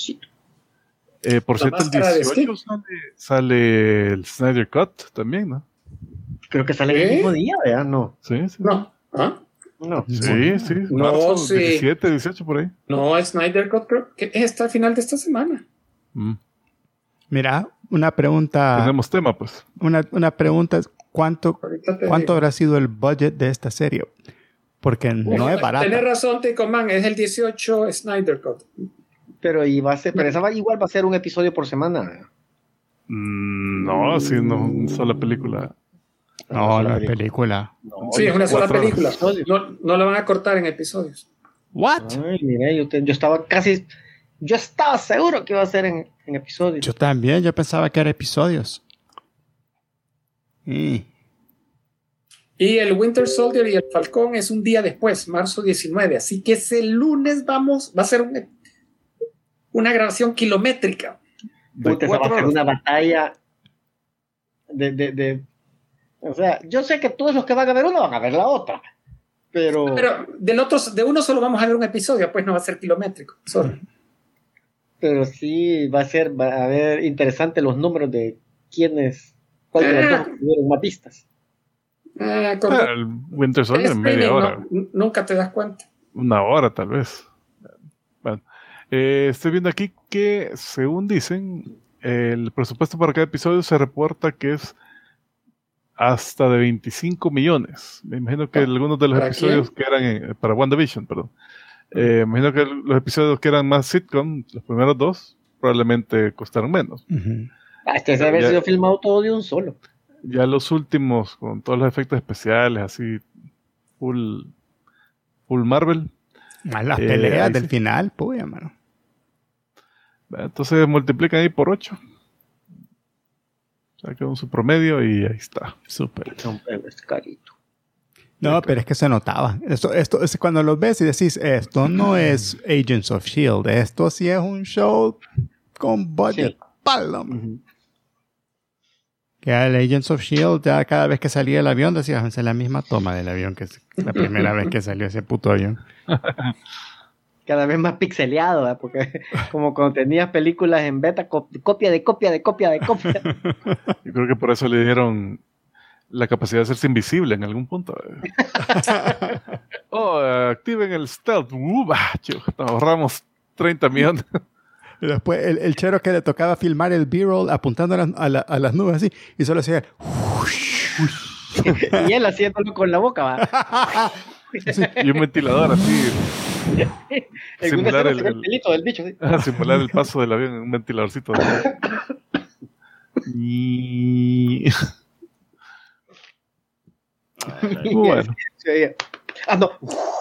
Por cierto, el 18 sale el Snyder Cut también, ¿no? Creo que sale el mismo día, ¿verdad? No. Sí. No. No. Sí. No, sí. 17, 18 por ahí. No, Snyder Cut creo que está al final de esta semana. Mira, una pregunta. Tenemos tema, pues. Una pregunta es, ¿cuánto habrá sido el budget de esta serie? Porque no es barata. Tienes razón, Ticoman, es el 18 Snyder Cut. Pero esa igual va a ser un episodio por semana. No, sí, no, una sola película. No, la película. No, sí, es una sola 4 película. horas. No la van a cortar en episodios. ¿What? Ay, mira, yo estaba seguro que iba a ser en episodios. Yo también, yo pensaba que eran episodios. Y el Winter Soldier y el Falcón es un día después, marzo 19. Así que ese lunes va a ser una grabación kilométrica. Puta, esa va a ser una batalla o sea, yo sé que todos los que van a ver una van a ver la otra. Pero de uno solo vamos a ver un episodio, pues no va a ser kilométrico. Sorry. Pero sí va a ver interesante los números de cuál de los dos tuvieron más vistas. El Winter Soldier en media hora. Nunca te das cuenta. Una hora, tal vez. Bueno, estoy viendo aquí que, según dicen, el presupuesto para cada episodio se reporta que es hasta de 25 millones. Me imagino que algunos de los episodios que eran para WandaVision, perdón. Me imagino que los episodios que eran más sitcom, los primeros dos, probablemente costaron menos. Este debe haber sido filmado todo de un solo. Ya los últimos, con todos los efectos especiales, así, full Marvel. Más las peleas del final, pues, mano. Entonces multiplican ahí por 8. Sacan su promedio y ahí está. Súper. Es carito. No, pero es que se notaba. Esto es cuando lo ves y decís, esto no es Agents of S.H.I.E.L.D. Esto sí es un show con budget. Sí. Que el Agents of S.H.I.E.L.D. ya cada vez que salía el avión decías, es la misma toma del avión que es la primera vez que salió ese puto avión. Cada vez más pixeleado, ¿eh? Porque como cuando tenías películas en beta, copia de copia. Yo creo que por eso le dieron la capacidad de hacerse invisible en algún punto. Activen el stealth. Nos ahorramos 30 millones. Y después el chero que le tocaba filmar el B-roll apuntando a las nubes así, y solo hacía y él haciéndolo con la boca, ¿va? Sí, y un ventilador así. Simular el pelito del bicho, ¿sí? Simular el paso del avión en un ventiladorcito. Bueno. No.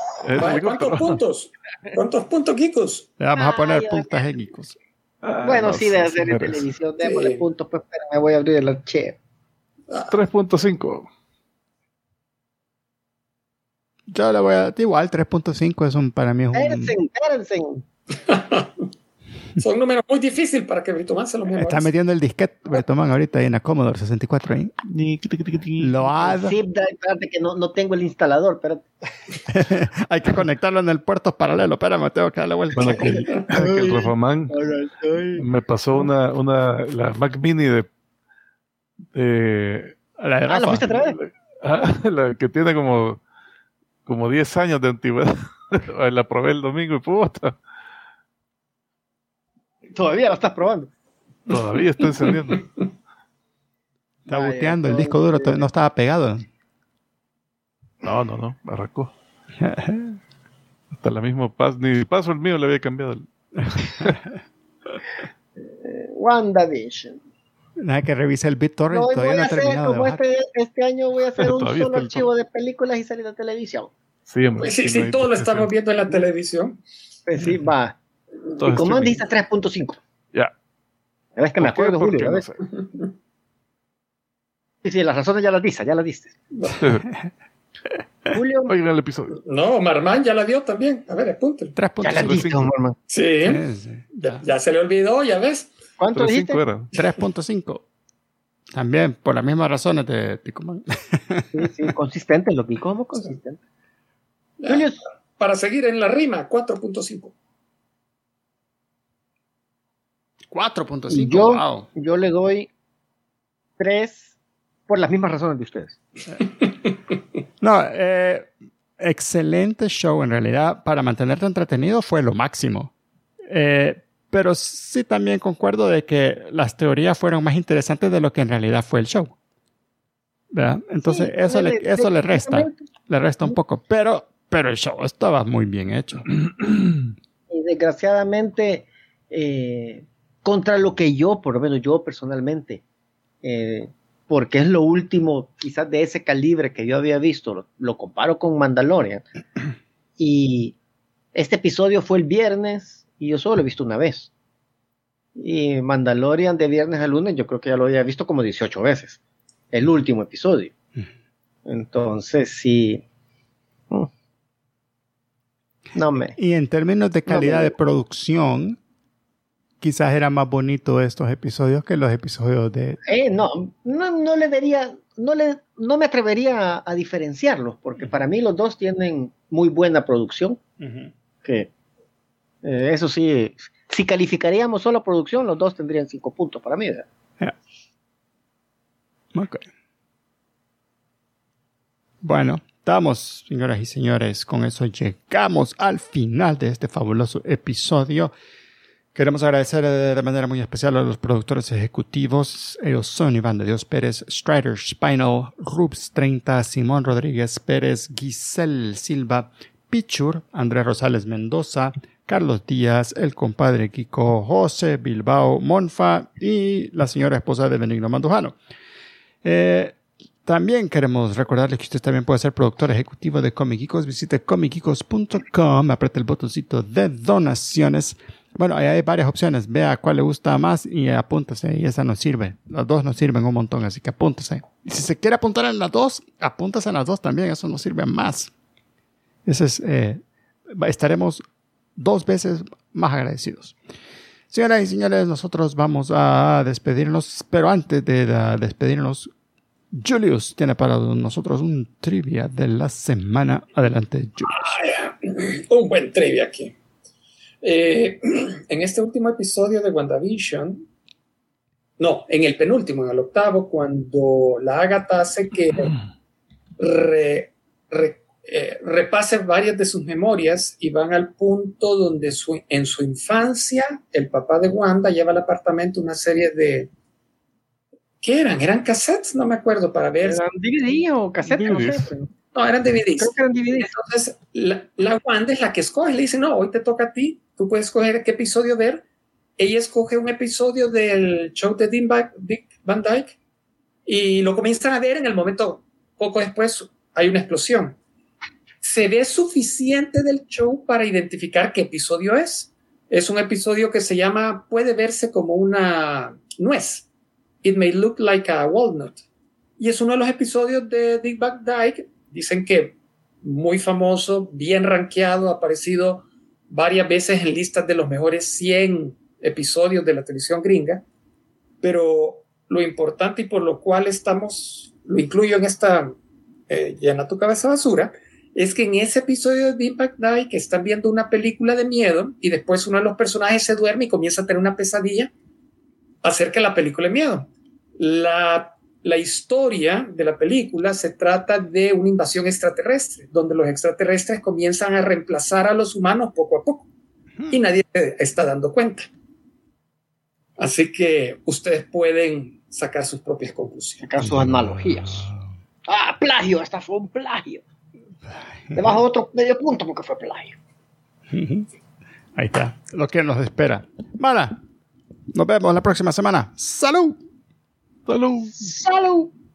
¿Cuántos puntos, Kikos? Le vamos a poner puntaje, Kikos. Bueno, sí, de hacer en televisión, démosle puntos, pues, pero me voy a abrir el archivo. 3.5. Yo le voy a dar igual, 3.5 para mí es un... Espérense. Son números muy difíciles para que Britoman se los memorice. Está metiendo el disquete Britoman ahorita ahí en la Commodore 64 ahí. Lo ha... Zip drive, espérate que no tengo el instalador, espérate. Hay que conectarlo en el puerto paralelo. Espérame, tengo que darle vuelta. Bueno, que el Rafaman me pasó la Mac Mini de la de Rafa. ¿La fuiste a traer? La que tiene como 10 años de antigüedad. La probé el domingo y puta. Todavía la estás probando. Todavía está encendiendo. Está buteando. El disco duro no estaba pegado. No. Arrancó. Hasta la misma ni paso el mío le había cambiado. WandaVision. Nada que revise el BitTorrent. Todavía no ha terminado. Como este año voy a hacer un solo archivo de películas y salir de televisión. Sí, hombre. Sí, todo lo estamos viendo en la televisión. Pues sí, va. Y como dice 3.5. Ya. Es que me acuerdo, Julio. No sé. Sí, las razones ya las diste. Julio. Oigan el episodio. No, Marmán ya la dio también. A ver, apúntale. 3.5. Ya la diste, Marmán. Sí. Ya se le olvidó, ya ves. ¿Cuánto dijiste? 3.5. También, por las mismas razones de Ticoman. Sí, consistente, lo que como consistente. Julio. Para seguir en la rima, 4.5. 4.5, wow. Yo le doy 3 por las mismas razones de ustedes. No, excelente show en realidad. Para mantenerte entretenido fue lo máximo. Pero sí también concuerdo de que las teorías fueron más interesantes de lo que en realidad fue el show. ¿Verdad? Entonces sí, eso le resta un poco. Pero el show estaba muy bien hecho. Y desgraciadamente, contra lo que yo, por lo menos yo personalmente, porque es lo último quizás de ese calibre que yo había visto, lo comparo con Mandalorian. Y este episodio fue el viernes y yo solo lo he visto una vez. Y Mandalorian de viernes a lunes yo creo que ya lo había visto como 18 veces. El último episodio. Entonces sí. Y en términos de calidad de producción, quizás era más bonito estos episodios que los episodios de... No me atrevería a diferenciarlos, porque para mí los dos tienen muy buena producción. Que eso sí, si calificaríamos solo producción, los dos tendrían 5 puntos para mí. Yeah. Okay. Bueno, estamos, señoras y señores, con eso llegamos al final de este fabuloso episodio. Queremos agradecer de manera muy especial a los productores ejecutivos. Ellos son Iván de Dios Pérez, Strider Spinal, Rubs 30, Simón Rodríguez Pérez, Giselle Silva, Pichur, Andrés Rosales Mendoza, Carlos Díaz, el compadre Kiko, José Bilbao Monfa y la señora esposa de Benigno Mandujano. También queremos recordarles que usted también puede ser productor ejecutivo de Comic Geekos. Visite comicgeekos.com, apriete el botoncito de donaciones. Bueno, ahí hay varias opciones. Vea cuál le gusta más y apúntese. Y esa nos sirve. Las dos nos sirven un montón, así que apúntese. Y si se quiere apuntar en las dos, apúntese en las dos también. Eso nos sirve más. Eso es, estaremos 2 veces más agradecidos. Señoras y señores, nosotros vamos a despedirnos. Pero antes de despedirnos, Julius tiene para nosotros un trivia de la semana. Adelante, Julius. Un buen trivia aquí. En este último episodio de WandaVision, en el penúltimo, en el 8º, cuando la Agatha hace que repase varias de sus memorias y van al punto donde en su infancia el papá de Wanda lleva al apartamento una serie de... ¿Qué eran? ¿Eran cassettes? No me acuerdo, para ver. ¿Eran DVD o cassettes? No sé. No, eran DVDs. Creo que eran DVDs. Entonces, la Wanda es la que escoge. Le dice, no, hoy te toca a ti. Tú puedes escoger qué episodio ver. Ella escoge un episodio del show de Dick Van Dyke y lo comienzan a ver. En el momento, poco después, hay una explosión. Se ve suficiente del show para identificar qué episodio es. Es un episodio que se llama, puede verse como una nuez. It may look like a walnut. Y es uno de los episodios de Dick Van Dyke. Dicen que muy famoso, bien rankeado, ha aparecido varias veces en listas de los mejores 100 episodios de la televisión gringa. Pero lo importante y por lo cual lo incluyo en esta llena tu cabeza basura, es que en ese episodio de Dick Van Dyke están viendo una película de miedo y después uno de los personajes se duerme y comienza a tener una pesadilla acerca de la película de miedo. La historia de la película se trata de una invasión extraterrestre, donde los extraterrestres comienzan a reemplazar a los humanos poco a poco y nadie se está dando cuenta. Así que ustedes pueden sacar sus propias conclusiones. Sacar sus analogías. Plagio, esta fue un plagio. Le bajo otro medio punto porque fue plagio. Ahí está, lo que nos espera. Mala. Nos vemos la próxima semana. ¡Salud! ¡Salud!